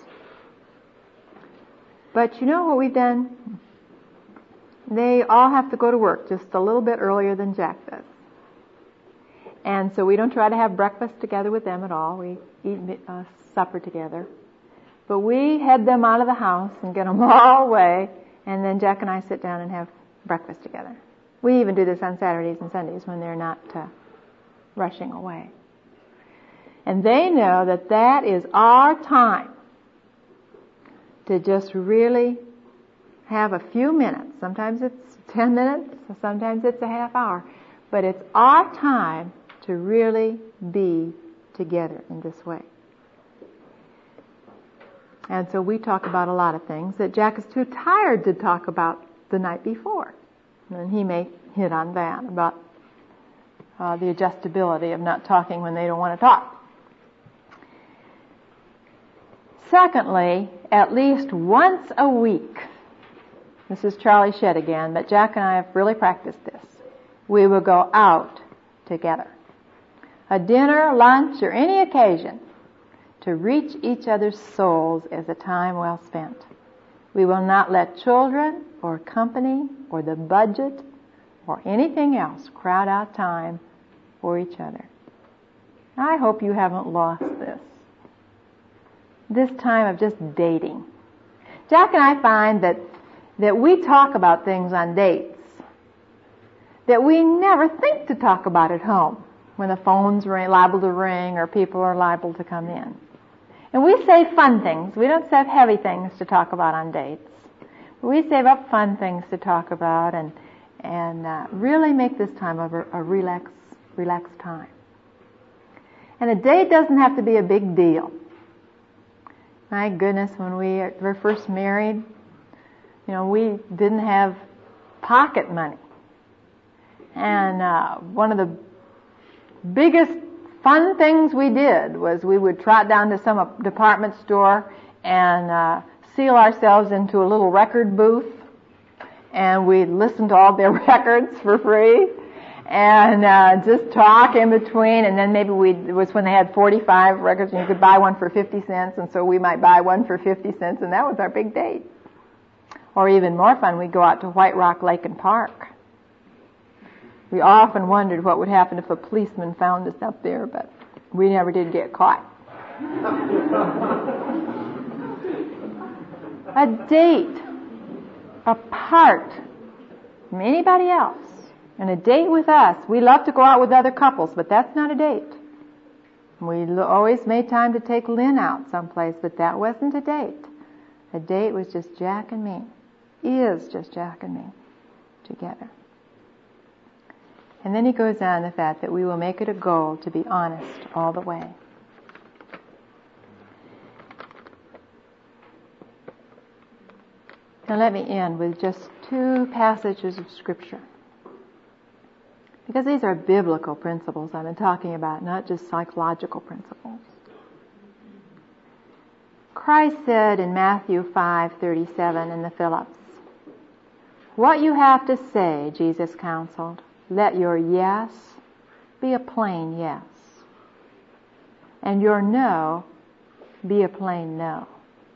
But you know what we've done? They all have to go to work just a little bit earlier than Jack does. And so we don't try to have breakfast together with them at all. We eat supper together. But we head them out of the house and get them all away, and then Jack and I sit down and have breakfast together. We even do this on Saturdays and Sundays when they're not rushing away. And they know that that is our time to just really have a few minutes. Sometimes it's 10 minutes, sometimes it's a half hour. But it's our time to really be together in this way. And so we talk about a lot of things that Jack is too tired to talk about the night before. And he may hit on that, about the adjustability of not talking when they don't want to talk. Secondly, at least once a week, this is Charlie Shedd again, but Jack and I have really practiced this, we will go out together. A dinner, lunch, or any occasion to reach each other's souls is a time well spent. We will not let children or company or the budget or anything else crowd out time for each other. I hope you haven't lost this time of just dating. Jack and I find that we talk about things on dates that we never think to talk about at home when the phone's liable to ring or people are liable to come in. And we save fun things. We don't save heavy things to talk about on dates. We save up fun things to talk about and really make this time of a relaxed time. And a date doesn't have to be a big deal. My goodness, when we were first married, we didn't have pocket money. And one of the biggest fun things we did was we would trot down to some department store and seal ourselves into a little record booth, and we'd listen to all their records for free and just talk in between. And then maybe it was when they had 45 records and you could buy one for 50 cents, and so we might buy one for 50 cents, and that was our big date. Or even more fun, we'd go out to White Rock Lake and Park. We often wondered what would happen if a policeman found us up there, but we never did get caught. A date apart from anybody else, and a date with us. We love to go out with other couples, but that's not a date. We always made time to take Lynn out someplace, but that wasn't a date. A date was just Jack and me. Is just Jack and me together. And then he goes on the fact that we will make it a goal to be honest all the way. Now let me end with just 2 passages of Scripture. Because these are biblical principles I've been talking about, not just psychological principles. Christ said in Matthew 5:37 in the Phillips, "What you have to say," Jesus counseled, "let your yes be a plain yes, and your no be a plain no.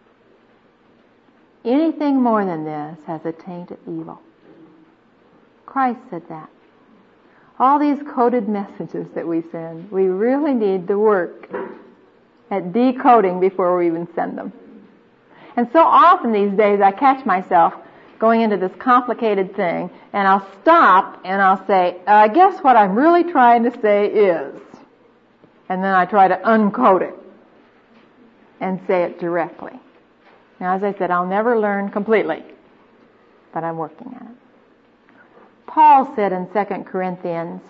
Anything more than this has a taint of evil." Christ said that. All these coded messages that we send, we really need to work at decoding before we even send them. And so often these days I catch myself going into this complicated thing, and I'll stop and I'll say, I guess what I'm really trying to say is, and then I try to uncode it and say it directly. Now, as I said, I'll never learn completely, but I'm working on it. Paul said in 2 Corinthians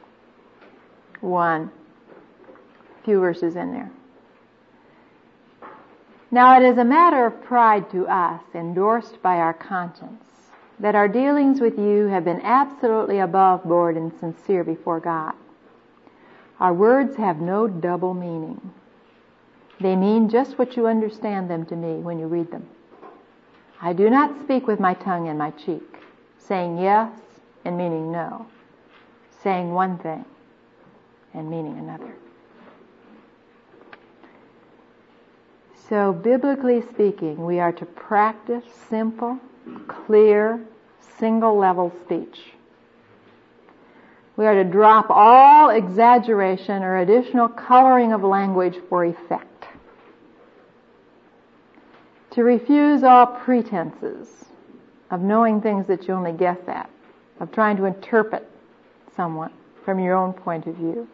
1, a few verses in there, now it is a matter of pride to us, endorsed by our conscience, that our dealings with you have been absolutely above board and sincere before God. Our words have no double meaning. They mean just what you understand them to mean when you read them. I do not speak with my tongue in my cheek, saying yes and meaning no, saying one thing and meaning another. So, biblically speaking, we are to practice simple, clear, single-level speech. We are to drop all exaggeration or additional coloring of language for effect. To refuse all pretenses of knowing things that you only guess at, of trying to interpret someone from your own point of view.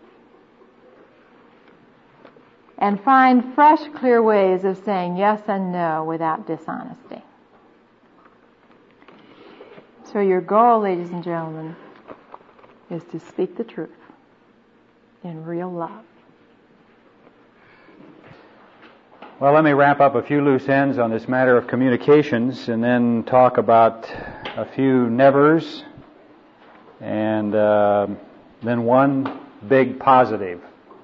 And find fresh, clear ways of saying yes and no without dishonesty. So your goal, ladies and gentlemen, is to speak the truth in real love. Well, let me wrap up a few loose ends on this matter of communications and then talk about a few nevers and then one big positive.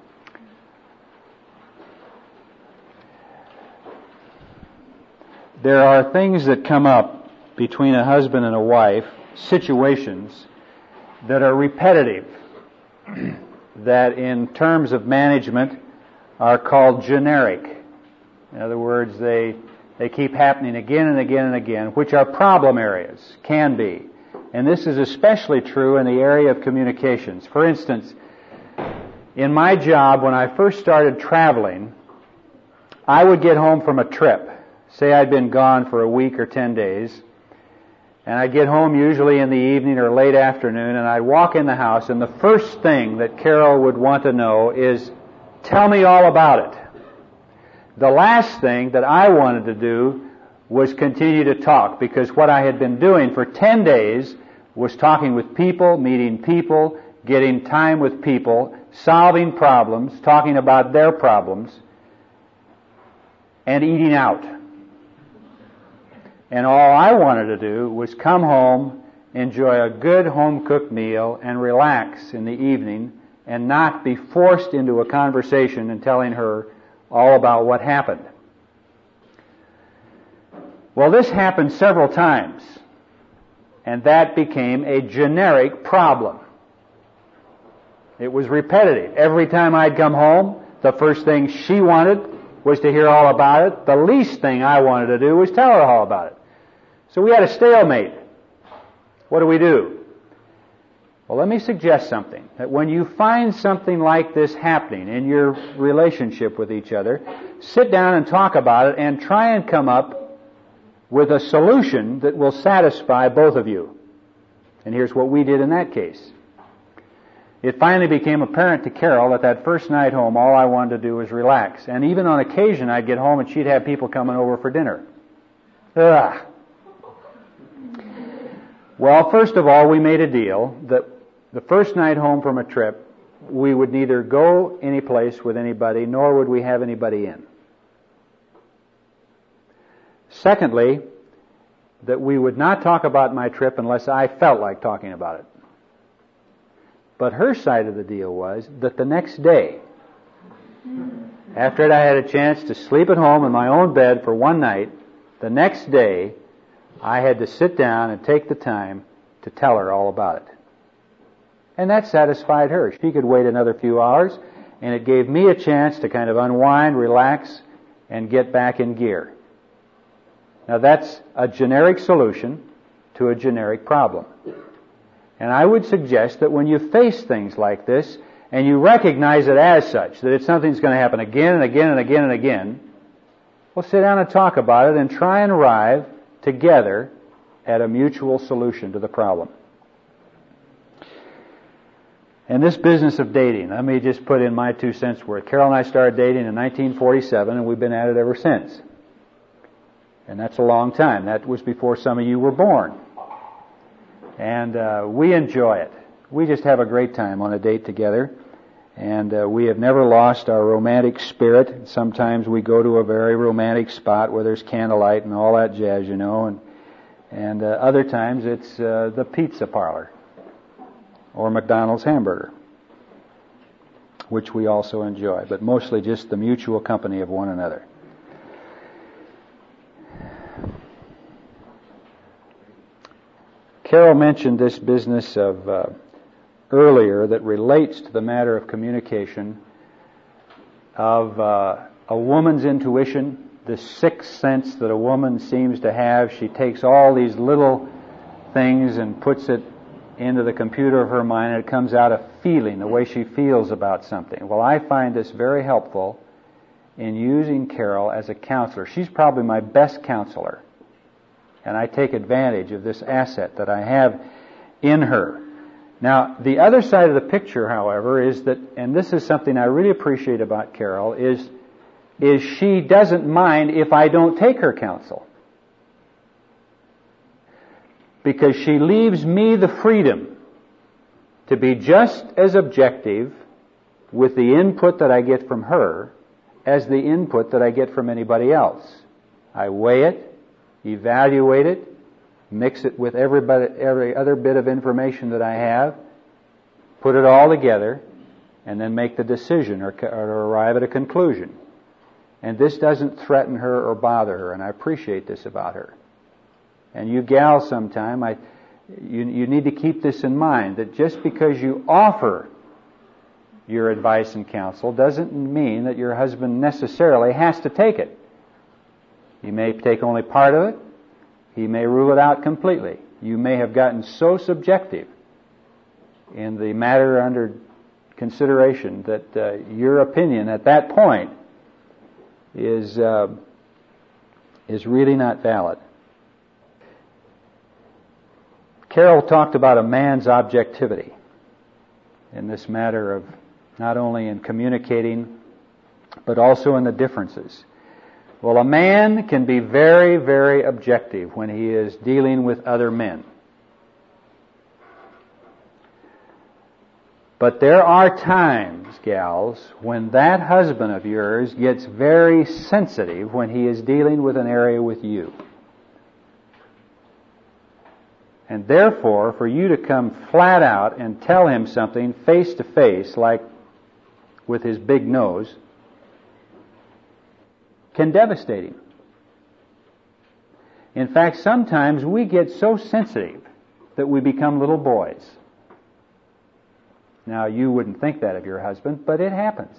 There are things that come up between a husband and a wife, situations that are repetitive, that in terms of management are called generic. In other words, they keep happening again and again and again, which are problem areas, can be. And this is especially true in the area of communications. For instance, in my job, when I first started traveling, I would get home from a trip. Say I'd been gone for a week or 10 days, and I'd get home usually in the evening or late afternoon, and I'd walk in the house, and the first thing that Carol would want to know is, tell me all about it. The last thing that I wanted to do was continue to talk, because what I had been doing for 10 days was talking with people, meeting people, getting time with people, solving problems, talking about their problems, and eating out. And all I wanted to do was come home, enjoy a good home-cooked meal, and relax in the evening, and not be forced into a conversation and telling her all about what happened. Well, this happened several times, and that became a generic problem. It was repetitive. Every time I'd come home, the first thing she wanted was to hear all about it. The least thing I wanted to do was tell her all about it. So we had a stalemate. What do? Well, let me suggest something. That when you find something like this happening in your relationship with each other, sit down and talk about it and try and come up with a solution that will satisfy both of you. And here's what we did in that case. It finally became apparent to Carol that first night home, all I wanted to do was relax. And even on occasion, I'd get home and she'd have people coming over for dinner. Ugh. Well, first of all, we made a deal that the first night home from a trip, we would neither go any place with anybody, nor would we have anybody in. Secondly, that we would not talk about my trip unless I felt like talking about it. But her side of the deal was that the next day, after I had a chance to sleep at home in my own bed for one night, the next day, I had to sit down and take the time to tell her all about it. And that satisfied her. She could wait another few hours, and it gave me a chance to kind of unwind, relax, and get back in gear. Now that's a generic solution to a generic problem. And I would suggest that when you face things like this, and you recognize it as such, that it's something that's going to happen again and again and again and again, Well, sit down and talk about it and try and arrive together at a mutual solution to the problem. And this business of dating, let me just put in my 2 cents worth. Carol and I started dating in 1947, and we've been at it ever since. And that's a long time. That was before some of you were born. And we enjoy it. We just have a great time on a date together. And we have never lost our romantic spirit. Sometimes we go to a very romantic spot where there's candlelight and all that jazz, you know. And other times it's the pizza parlor or McDonald's hamburger, which we also enjoy, but mostly just the mutual company of one another. Carol mentioned this business of earlier that relates to the matter of communication, of a woman's intuition, the sixth sense that a woman seems to have. She takes all these little things and puts it into the computer of her mind, and it comes out a feeling, the way she feels about something. Well, I find this very helpful in using Carol as a counselor. She's probably my best counselor, and I take advantage of this asset that I have in her. Now, the other side of the picture, however, is that, and this is something I really appreciate about Carol, is she doesn't mind if I don't take her counsel. Because she leaves me the freedom to be just as objective with the input that I get from her as the input that I get from anybody else. I weigh it, evaluate it, mix it with every other bit of information that I have, put it all together, and then make the decision or arrive at a conclusion. And this doesn't threaten her or bother her, and I appreciate this about her. And you gals sometime, you need to keep this in mind, that just because you offer your advice and counsel doesn't mean that your husband necessarily has to take it. He may take only part of it. He may rule it out completely. You may have gotten so subjective in the matter under consideration that your opinion at that point is really not valid. Carol talked about a man's objectivity in this matter of not only in communicating, but also in the differences. Well, a man can be very, very objective when he is dealing with other men. But there are times, gals, when that husband of yours gets very sensitive when he is dealing with an area with you. And therefore, for you to come flat out and tell him something face to face, like with his big nose, can devastate him. In fact, sometimes we get so sensitive that we become little boys. Now, you wouldn't think that of your husband, but it happens.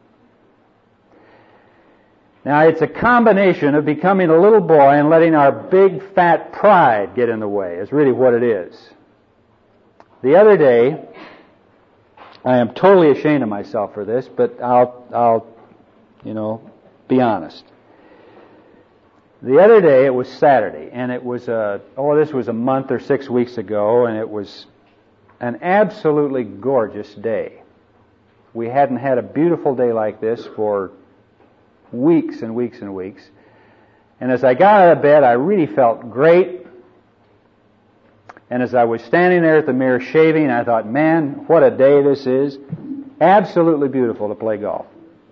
Now, it's a combination of becoming a little boy and letting our big fat pride get in the way, is really what it is. The other day, I am totally ashamed of myself for this, but I'll be honest. The other day, it was Saturday, and it was this was a month or 6 weeks ago, and it was an absolutely gorgeous day. We hadn't had a beautiful day like this for weeks and weeks and weeks. And as I got out of bed, I really felt great. And as I was standing there at the mirror shaving, I thought, man, what a day this is. Absolutely beautiful to play golf.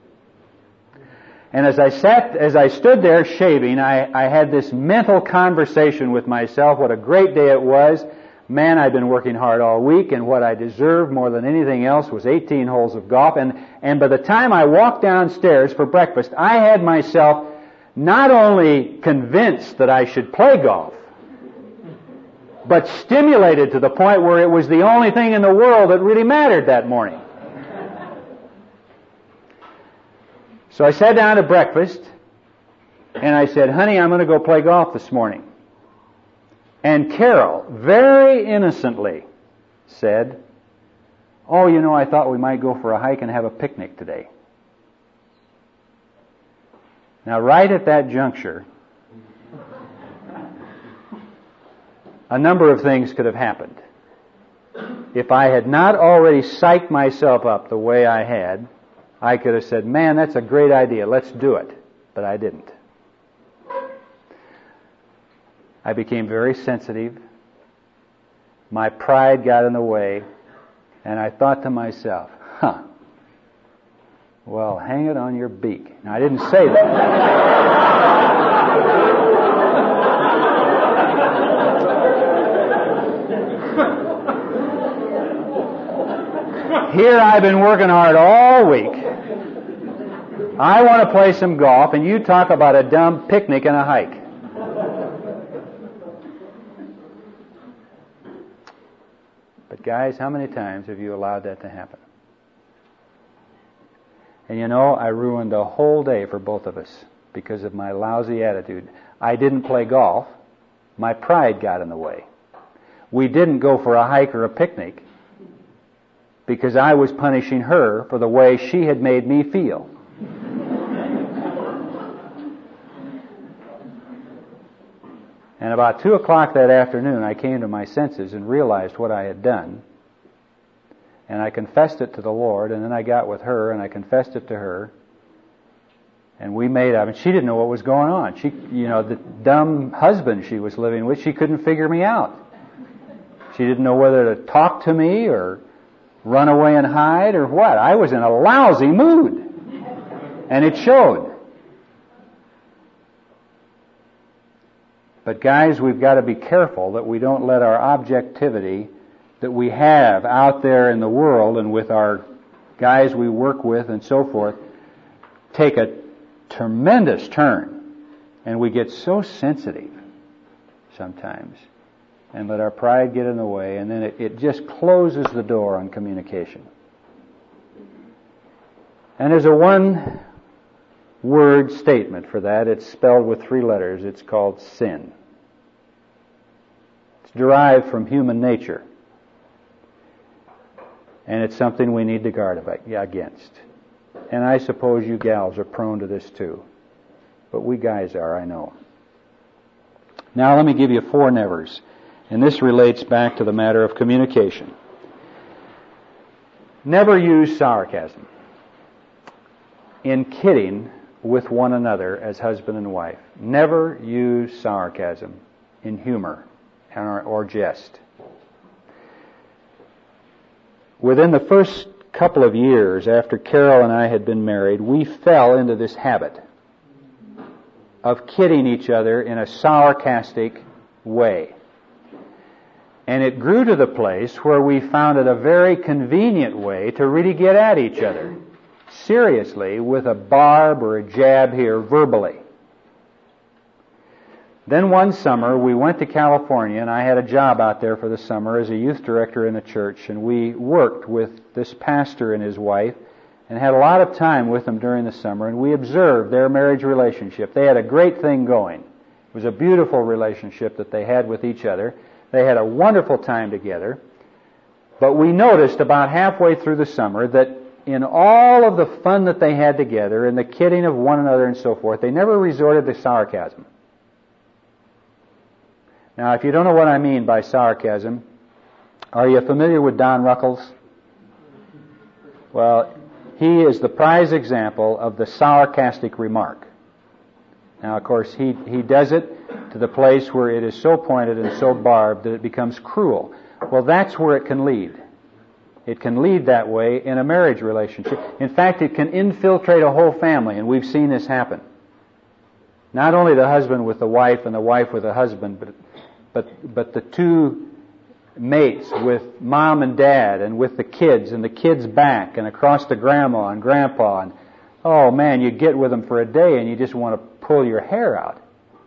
And as I stood there shaving, I had this mental conversation with myself, what a great day it was. Man, I'd been working hard all week, and what I deserved more than anything else was 18 holes of golf. And by the time I walked downstairs for breakfast, I had myself not only convinced that I should play golf, but stimulated to the point where it was the only thing in the world that really mattered that morning. So I sat down to breakfast, and I said, honey, I'm going to go play golf this morning. And Carol, very innocently, said, oh, I thought we might go for a hike and have a picnic today. Now, right at that juncture, a number of things could have happened. If I had not already psyched myself up the way I had, I could have said, man, that's a great idea, let's do it. But I didn't. I became very sensitive. My pride got in the way, and I thought to myself, well, hang it on your beak. Now, I didn't say that. Here I've been working hard all week. I want to play some golf, and you talk about a dumb picnic and a hike. But guys, how many times have you allowed that to happen? And you know, I ruined a whole day for both of us because of my lousy attitude. I didn't play golf. My pride got in the way. We didn't go for a hike or a picnic because I was punishing her for the way she had made me feel. And about 2 o'clock that afternoon, I came to my senses and realized what I had done. And I confessed it to the Lord, and then I got with her, and I confessed it to her. And we made up, and she didn't know what was going on. She, the dumb husband she was living with, she couldn't figure me out. She didn't know whether to talk to me or run away and hide or what. I was in a lousy mood. And it showed. But guys, we've got to be careful that we don't let our objectivity that we have out there in the world and with our guys we work with and so forth take a tremendous turn. And we get so sensitive sometimes and let our pride get in the way, and then it just closes the door on communication. And there's a one-word statement for that. It's spelled with 3 letters. It's called sin. It's derived from human nature. And it's something we need to guard against. And I suppose you gals are prone to this too. But we guys are, I know. Now let me give you 4 nevers. And this relates back to the matter of communication. Never use sarcasm in kidding with one another as husband and wife. Never use sarcasm in humor or jest. Within the first couple of years after Carol and I had been married, we fell into this habit of kidding each other in a sarcastic way. And it grew to the place where we found it a very convenient way to really get at each other, seriously, with a barb or a jab here, verbally. Then one summer, we went to California, and I had a job out there for the summer as a youth director in a church, and we worked with this pastor and his wife, and had a lot of time with them during the summer, and we observed their marriage relationship. They had a great thing going. It was a beautiful relationship that they had with each other. They had a wonderful time together. But we noticed about halfway through the summer that in all of the fun that they had together and the kidding of one another and so forth, they never resorted to sarcasm. Now, if you don't know what I mean by sarcasm, are you familiar with Don Ruckles? Well, he is the prize example of the sarcastic remark. Now, of course, he does it to the place where it is so pointed and so barbed that it becomes cruel. Well, that's where it can lead. It can lead that way in a marriage relationship. In fact, it can infiltrate a whole family, and we've seen this happen. Not only the husband with the wife and the wife with the husband, but the two mates with mom and dad and with the kids and the kids back and across to grandma and grandpa. And oh man, you get with them for a day and you just want to pull your hair out.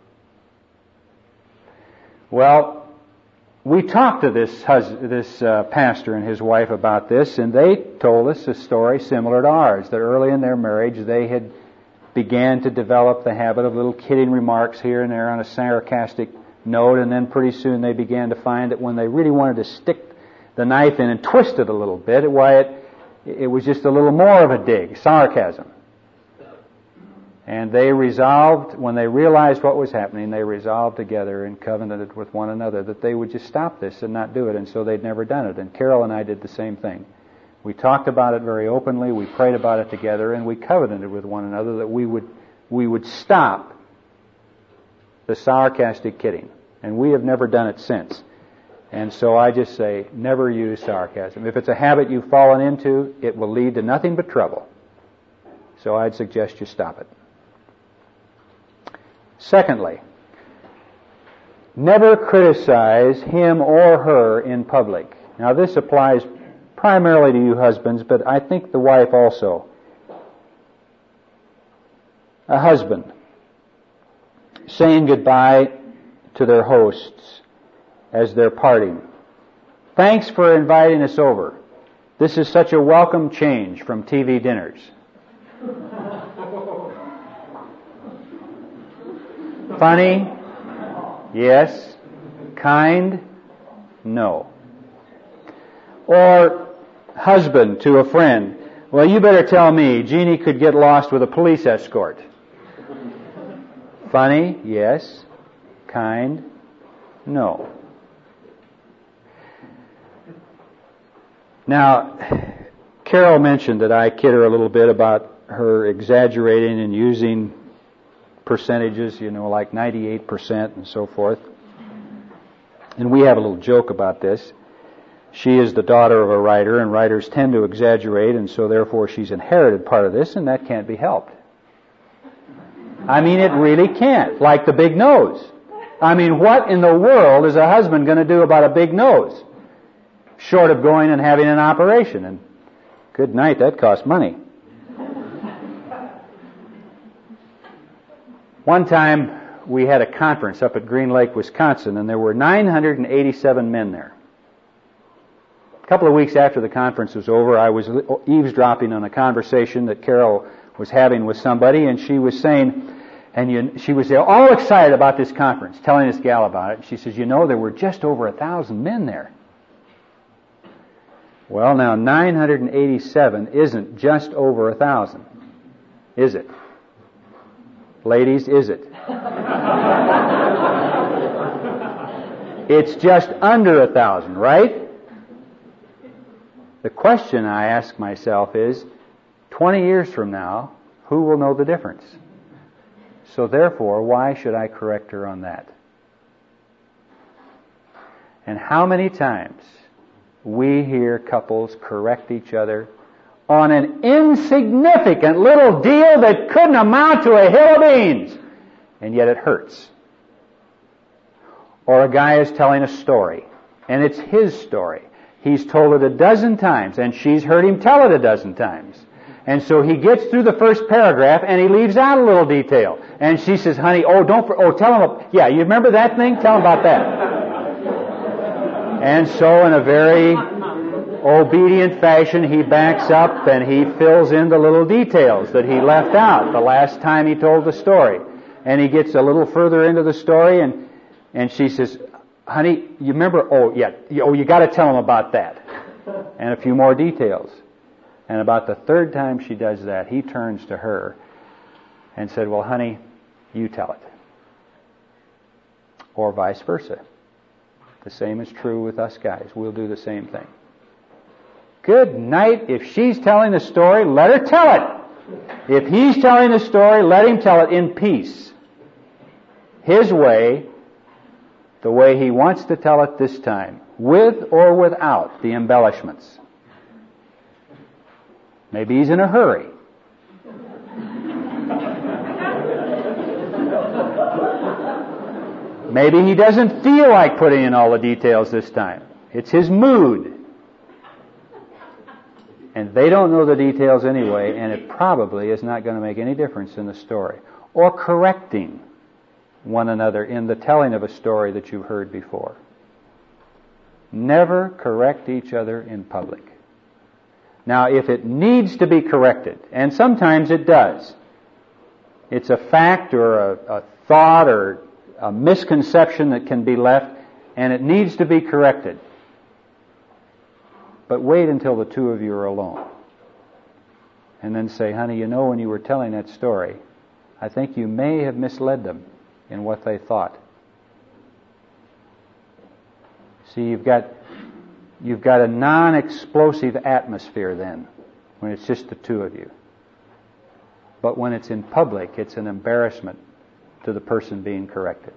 Well, we talked to this pastor and his wife about this, and they told us a story similar to ours, that early in their marriage they had began to develop the habit of little kidding remarks here and there on a sarcastic note, and then pretty soon they began to find that when they really wanted to stick the knife in and twist it a little bit, it was just a little more of a dig, sarcasm. And they resolved, when they realized what was happening, they resolved together and covenanted with one another that they would just stop this and not do it, and so they'd never done it. And Carol and I did the same thing. We talked about it very openly, we prayed about it together, and we covenanted with one another that we would stop the sarcastic kidding. And we have never done it since. And so I just say, never use sarcasm. If it's a habit you've fallen into, it will lead to nothing but trouble. So I'd suggest you stop it. Secondly, never criticize him or her in public. Now this applies primarily to you husbands, but I think the wife also. A husband saying goodbye to their hosts as they're parting. Thanks for inviting us over. This is such a welcome change from TV dinners. Funny? Yes. Kind? No. Or husband to a friend. Well, you better tell me, Jeannie could get lost with a police escort. Funny? Yes. Kind? No. Now, Carol mentioned that I kid her a little bit about her exaggerating and using percentages, like 98% and so forth. And we have a little joke about this. She is the daughter of a writer, and writers tend to exaggerate, and so therefore she's inherited part of this, and that can't be helped. I mean, it really can't. Like the big nose. I mean, what in the world is a husband going to do about a big nose? Short of going and having an operation. And good night, that costs money. One time we had a conference up at Green Lake, Wisconsin, and there were 987 men there. A couple of weeks after the conference was over, I was eavesdropping on a conversation that Carol was having with somebody, and she was saying, she was all excited about this conference, telling this gal about it. She says, there were just over 1,000 men there. Well, now 987 isn't just over 1,000, is it? Ladies, is it? It's just under 1,000, right? The question I ask myself is, 20 years from now, who will know the difference? So therefore, why should I correct her on that? And how many times we hear couples correct each other on an insignificant little deal that couldn't amount to a hill of beans, and yet it hurts. Or a guy is telling a story, and it's his story. He's told it a dozen times, and she's heard him tell it a dozen times. And so he gets through the first paragraph, and he leaves out a little detail. And she says, honey, tell him, you remember that thing? Tell him about that. And so in a very obedient fashion, he backs up and he fills in the little details that he left out the last time he told the story. And he gets a little further into the story, and she says, honey, you remember, you got to tell him about that. And a few more details. And about the third time she does that, he turns to her and said, well, honey, you tell it. Or vice versa. The same is true with us guys. We'll do the same thing. Good night. If she's telling the story, let her tell it. If he's telling the story, let him tell it in peace. His way, the way he wants to tell it this time, with or without the embellishments. Maybe he's in a hurry. Maybe he doesn't feel like putting in all the details this time. It's his mood. And they don't know the details anyway, and it probably is not going to make any difference in the story. Or correcting one another in the telling of a story that you've heard before. Never correct each other in public. Now, if it needs to be corrected, and sometimes it does, it's a fact or a thought or a misconception that can be left, and it needs to be corrected. But wait until the two of you are alone. And then say, honey, when you were telling that story, I think you may have misled them in what they thought. See, you've got a non-explosive atmosphere then, when it's just the two of you. But when it's in public, it's an embarrassment to the person being corrected.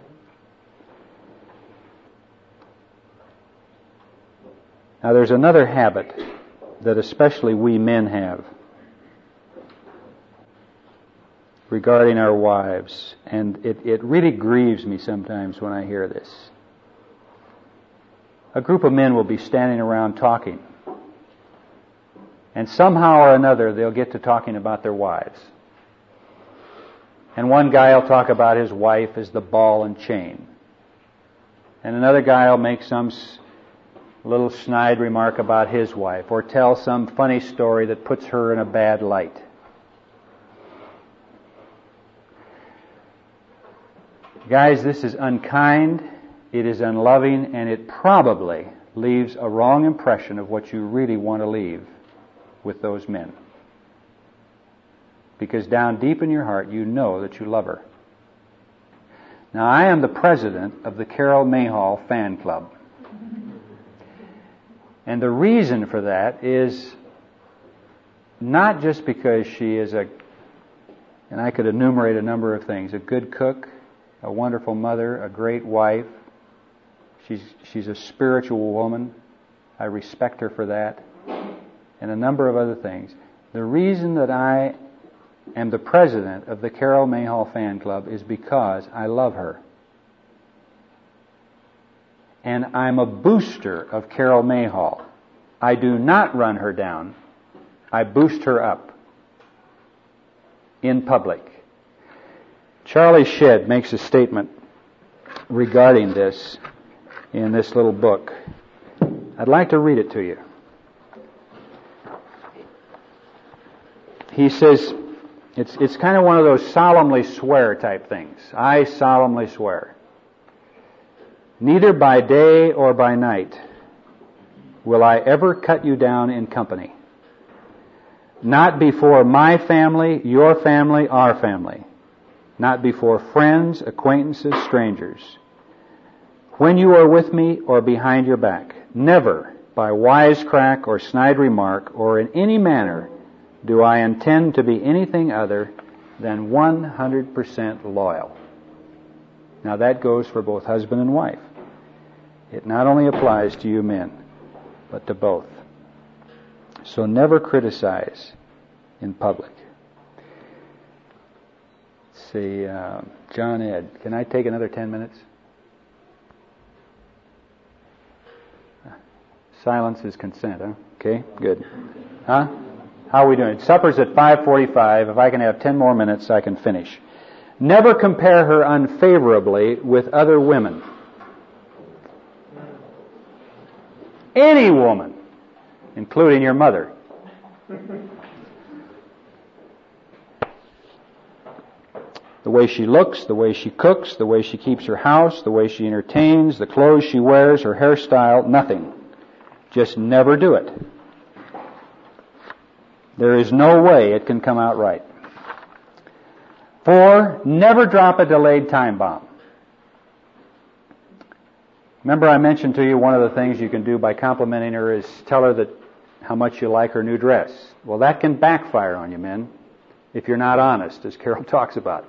Now there's another habit that especially we men have regarding our wives, and it really grieves me sometimes when I hear this. A group of men will be standing around talking, and somehow or another they'll get to talking about their wives. And one guy will talk about his wife as the ball and chain. And another guy will make some little snide remark about his wife, or tell some funny story that puts her in a bad light. Guys, this is unkind, it is unloving, and it probably leaves a wrong impression of what you really want to leave with those men. Because down deep in your heart, you know that you love her. Now, I am the president of the Carol Mayhall Fan Club. And the reason for that is not just because she is and I could enumerate a number of things, a good cook, a wonderful mother, a great wife. She's a spiritual woman. I respect her for that. And a number of other things. The reason that I am the president of the Carol Mayhall Fan Club is because I love her. And I'm a booster of Carol Mayhall. I do not run her down. I boost her up in public. Charlie Shedd makes a statement regarding this in this little book. I'd like to read it to you. He says, it's kind of one of those solemnly swear type things. I solemnly swear. Neither by day or by night will I ever cut you down in company. Not before my family, your family, our family. Not before friends, acquaintances, strangers. When you are with me or behind your back. Never by wisecrack or snide remark or in any manner do I intend to be anything other than 100% loyal. Now that goes for both husband and wife. It not only applies to you men, but to both. So never criticize in public. Let's see, John Ed, can I take another 10 minutes? Silence is consent, huh? Okay, good. Huh? How are we doing? Supper's at 5:45. If I can have 10 more minutes, I can finish. Never compare her unfavorably with other women. Any woman, including your mother. The way she looks, the way she cooks, the way she keeps her house, the way she entertains, the clothes she wears, her hairstyle, nothing. Just never do it. There is no way it can come out right. 4, never drop a delayed time bomb. Remember I mentioned to you one of the things you can do by complimenting her is tell her that how much you like her new dress. Well, that can backfire on you, men, if you're not honest, as Carol talks about.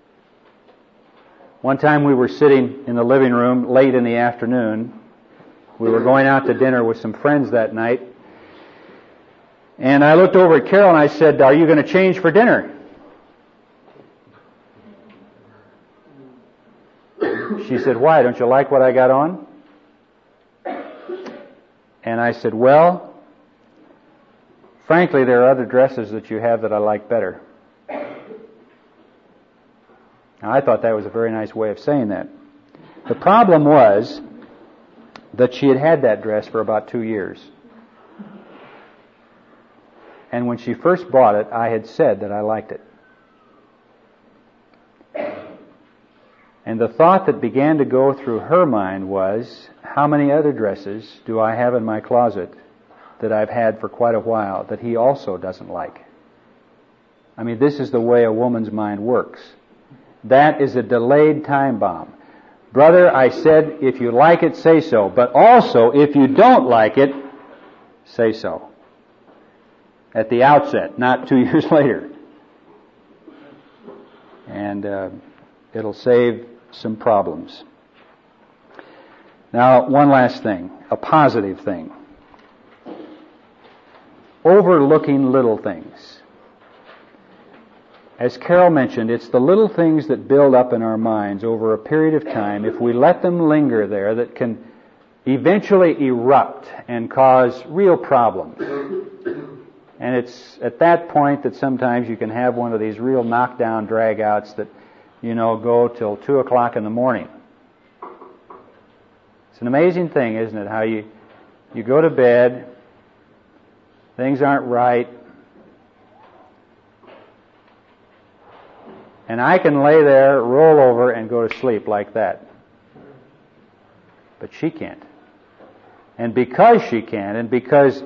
One time we were sitting in the living room late in the afternoon. We were going out to dinner with some friends that night. And I looked over at Carol and I said, "Are you going to change for dinner?" She said, "Why? Don't you like what I got on?" And I said, "Well, frankly, there are other dresses that you have that I like better." Now, I thought that was a very nice way of saying that. The problem was that she had had that dress for about 2 years. And when she first bought it, I had said that I liked it. And the thought that began to go through her mind was, how many other dresses do I have in my closet that I've had for quite a while that he also doesn't like? I mean, this is the way a woman's mind works. That is a delayed time bomb. Brother, I said, if you like it, say so. But also, if you don't like it, say so. At the outset, not 2 years later. And it'll save some problems. Now, one last thing, a positive thing. Overlooking little things. As Carol mentioned, it's the little things that build up in our minds over a period of time, if we let them linger there, that can eventually erupt and cause real problems. And it's at that point that sometimes you can have one of these real knockdown drag-outs that, go till 2 o'clock in the morning. It's an amazing thing, isn't it, how you go to bed, things aren't right, and I can lay there, roll over, and go to sleep like that. But she can't. And because she can, and because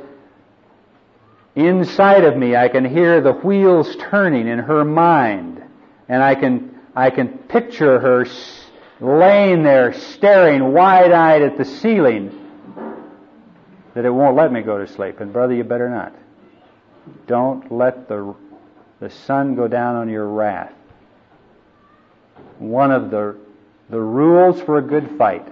inside of me I can hear the wheels turning in her mind, and I can picture her laying there staring wide-eyed at the ceiling, that it won't let me go to sleep. And brother, you better not. Don't let the sun go down on your wrath. One of the rules for a good fight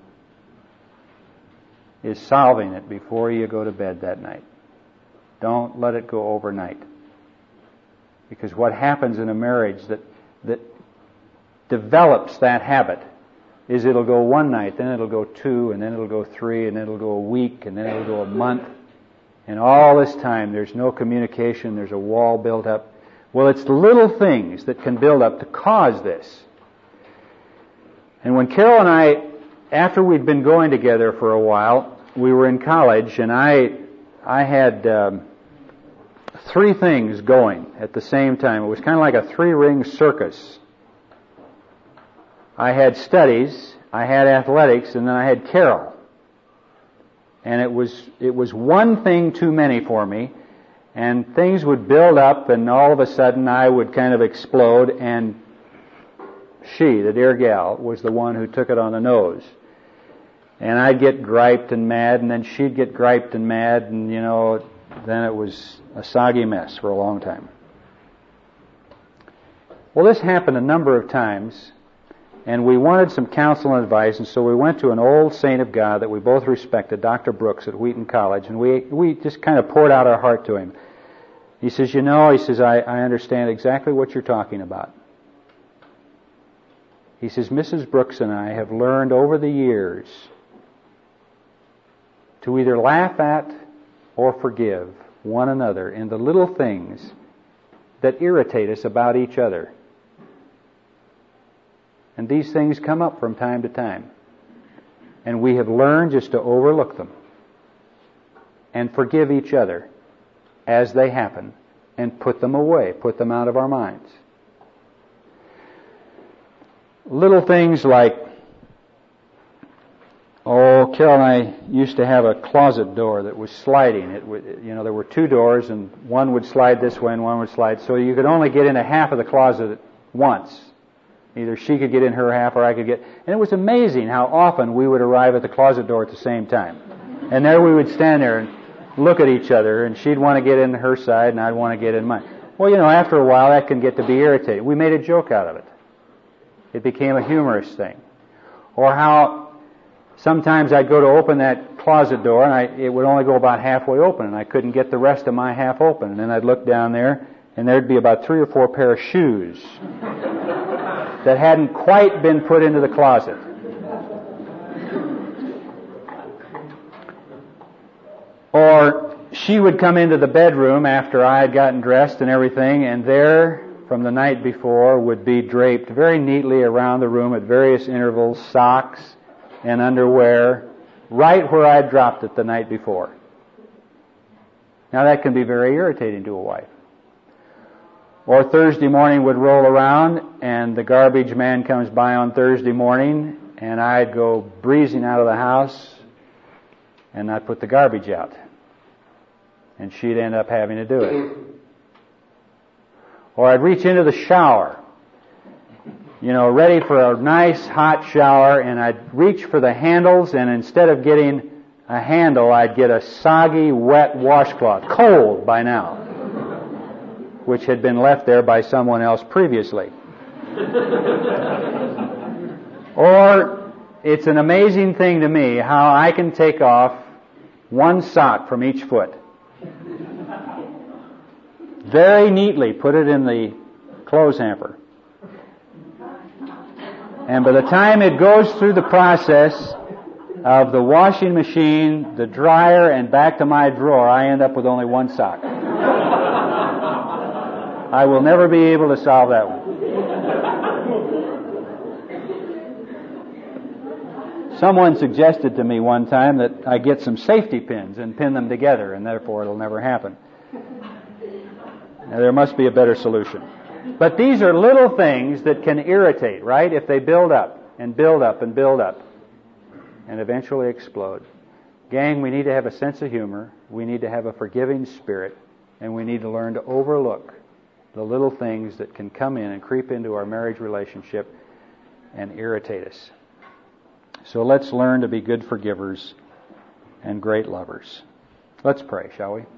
is solving it before you go to bed that night. Don't let it go overnight. Because what happens in a marriage that develops that habit is it'll go one night, then it'll go 2, and then it'll go 3, and then it'll go a week, and then it'll go a month. And all this time there's no communication, there's a wall built up. Well, it's the little things that can build up to cause this. And when Carol and I, after we'd been going together for a while, we were in college, and I had 3 things going at the same time. It was kind of like a 3-ring circus. I had studies, I had athletics, and then I had Carol. And it was one thing too many for me, and things would build up, and all of a sudden I would kind of explode, and she, the dear gal, was the one who took it on the nose. And I'd get griped and mad, and then she'd get griped and mad, and then it was a soggy mess for a long time. Well, this happened a number of times, and we wanted some counsel and advice, and so we went to an old saint of God that we both respected, Dr. Brooks at Wheaton College, and we just kind of poured out our heart to him. He says, I understand exactly what you're talking about. He says, Mrs. Brooks and I have learned over the years to either laugh at or forgive one another in the little things that irritate us about each other. And these things come up from time to time. And we have learned just to overlook them and forgive each other as they happen and put them away, put them out of our minds. Little things like, Carol and I used to have a closet door that was sliding. There were 2 doors, and one would slide this way and one would slide. So you could only get into half of the closet at once. Either she could get in her half or I could get... And it was amazing how often we would arrive at the closet door at the same time. And there we would stand there and look at each other, and she'd want to get in her side and I'd want to get in mine. Well, after a while that can get to be irritating. We made a joke out of it. It became a humorous thing. Or how sometimes I'd go to open that closet door and it would only go about halfway open, and I couldn't get the rest of my half open. And then I'd look down there and there'd be about 3 or 4 pair of shoes that hadn't quite been put into the closet. Or she would come into the bedroom after I had gotten dressed and everything, and there, from the night before, would be draped very neatly around the room at various intervals, socks and underwear, right where I dropped it the night before. Now that can be very irritating to a wife. Or Thursday morning would roll around, and the garbage man comes by on Thursday morning, and I'd go breezing out of the house, and I'd put the garbage out. And she'd end up having to do it. Or I'd reach into the shower, ready for a nice hot shower, and I'd reach for the handles, and instead of getting a handle, I'd get a soggy, wet washcloth, cold by now, which had been left there by someone else previously. Or, it's an amazing thing to me how I can take off one sock from each foot. Very neatly put it in the clothes hamper. And by the time it goes through the process of the washing machine, the dryer, and back to my drawer, I end up with only one sock. I will never be able to solve that one. Someone suggested to me one time that I get some safety pins and pin them together, and therefore it'll never happen. Now, there must be a better solution. But these are little things that can irritate, right? If they build up and build up and build up and eventually explode. Gang, we need to have a sense of humor. We need to have a forgiving spirit. And we need to learn to overlook the little things that can come in and creep into our marriage relationship and irritate us. So let's learn to be good forgivers and great lovers. Let's pray, shall we?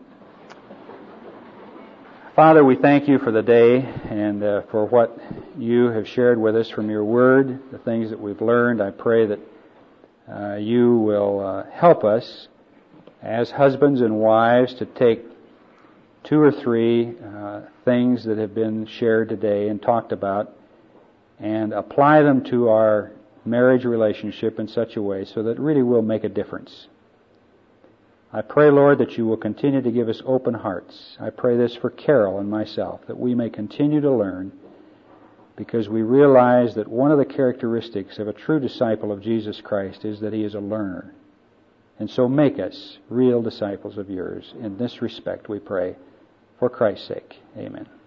Father, we thank you for the day and for what you have shared with us from your word, the things that we've learned. I pray that you will help us as husbands and wives to take 2 or 3 things that have been shared today and talked about and apply them to our marriage relationship in such a way so that it really will make a difference. I pray, Lord, that you will continue to give us open hearts. I pray this for Carol and myself, that we may continue to learn, because we realize that one of the characteristics of a true disciple of Jesus Christ is that he is a learner. And so make us real disciples of yours. In this respect we pray, for Christ's sake. Amen.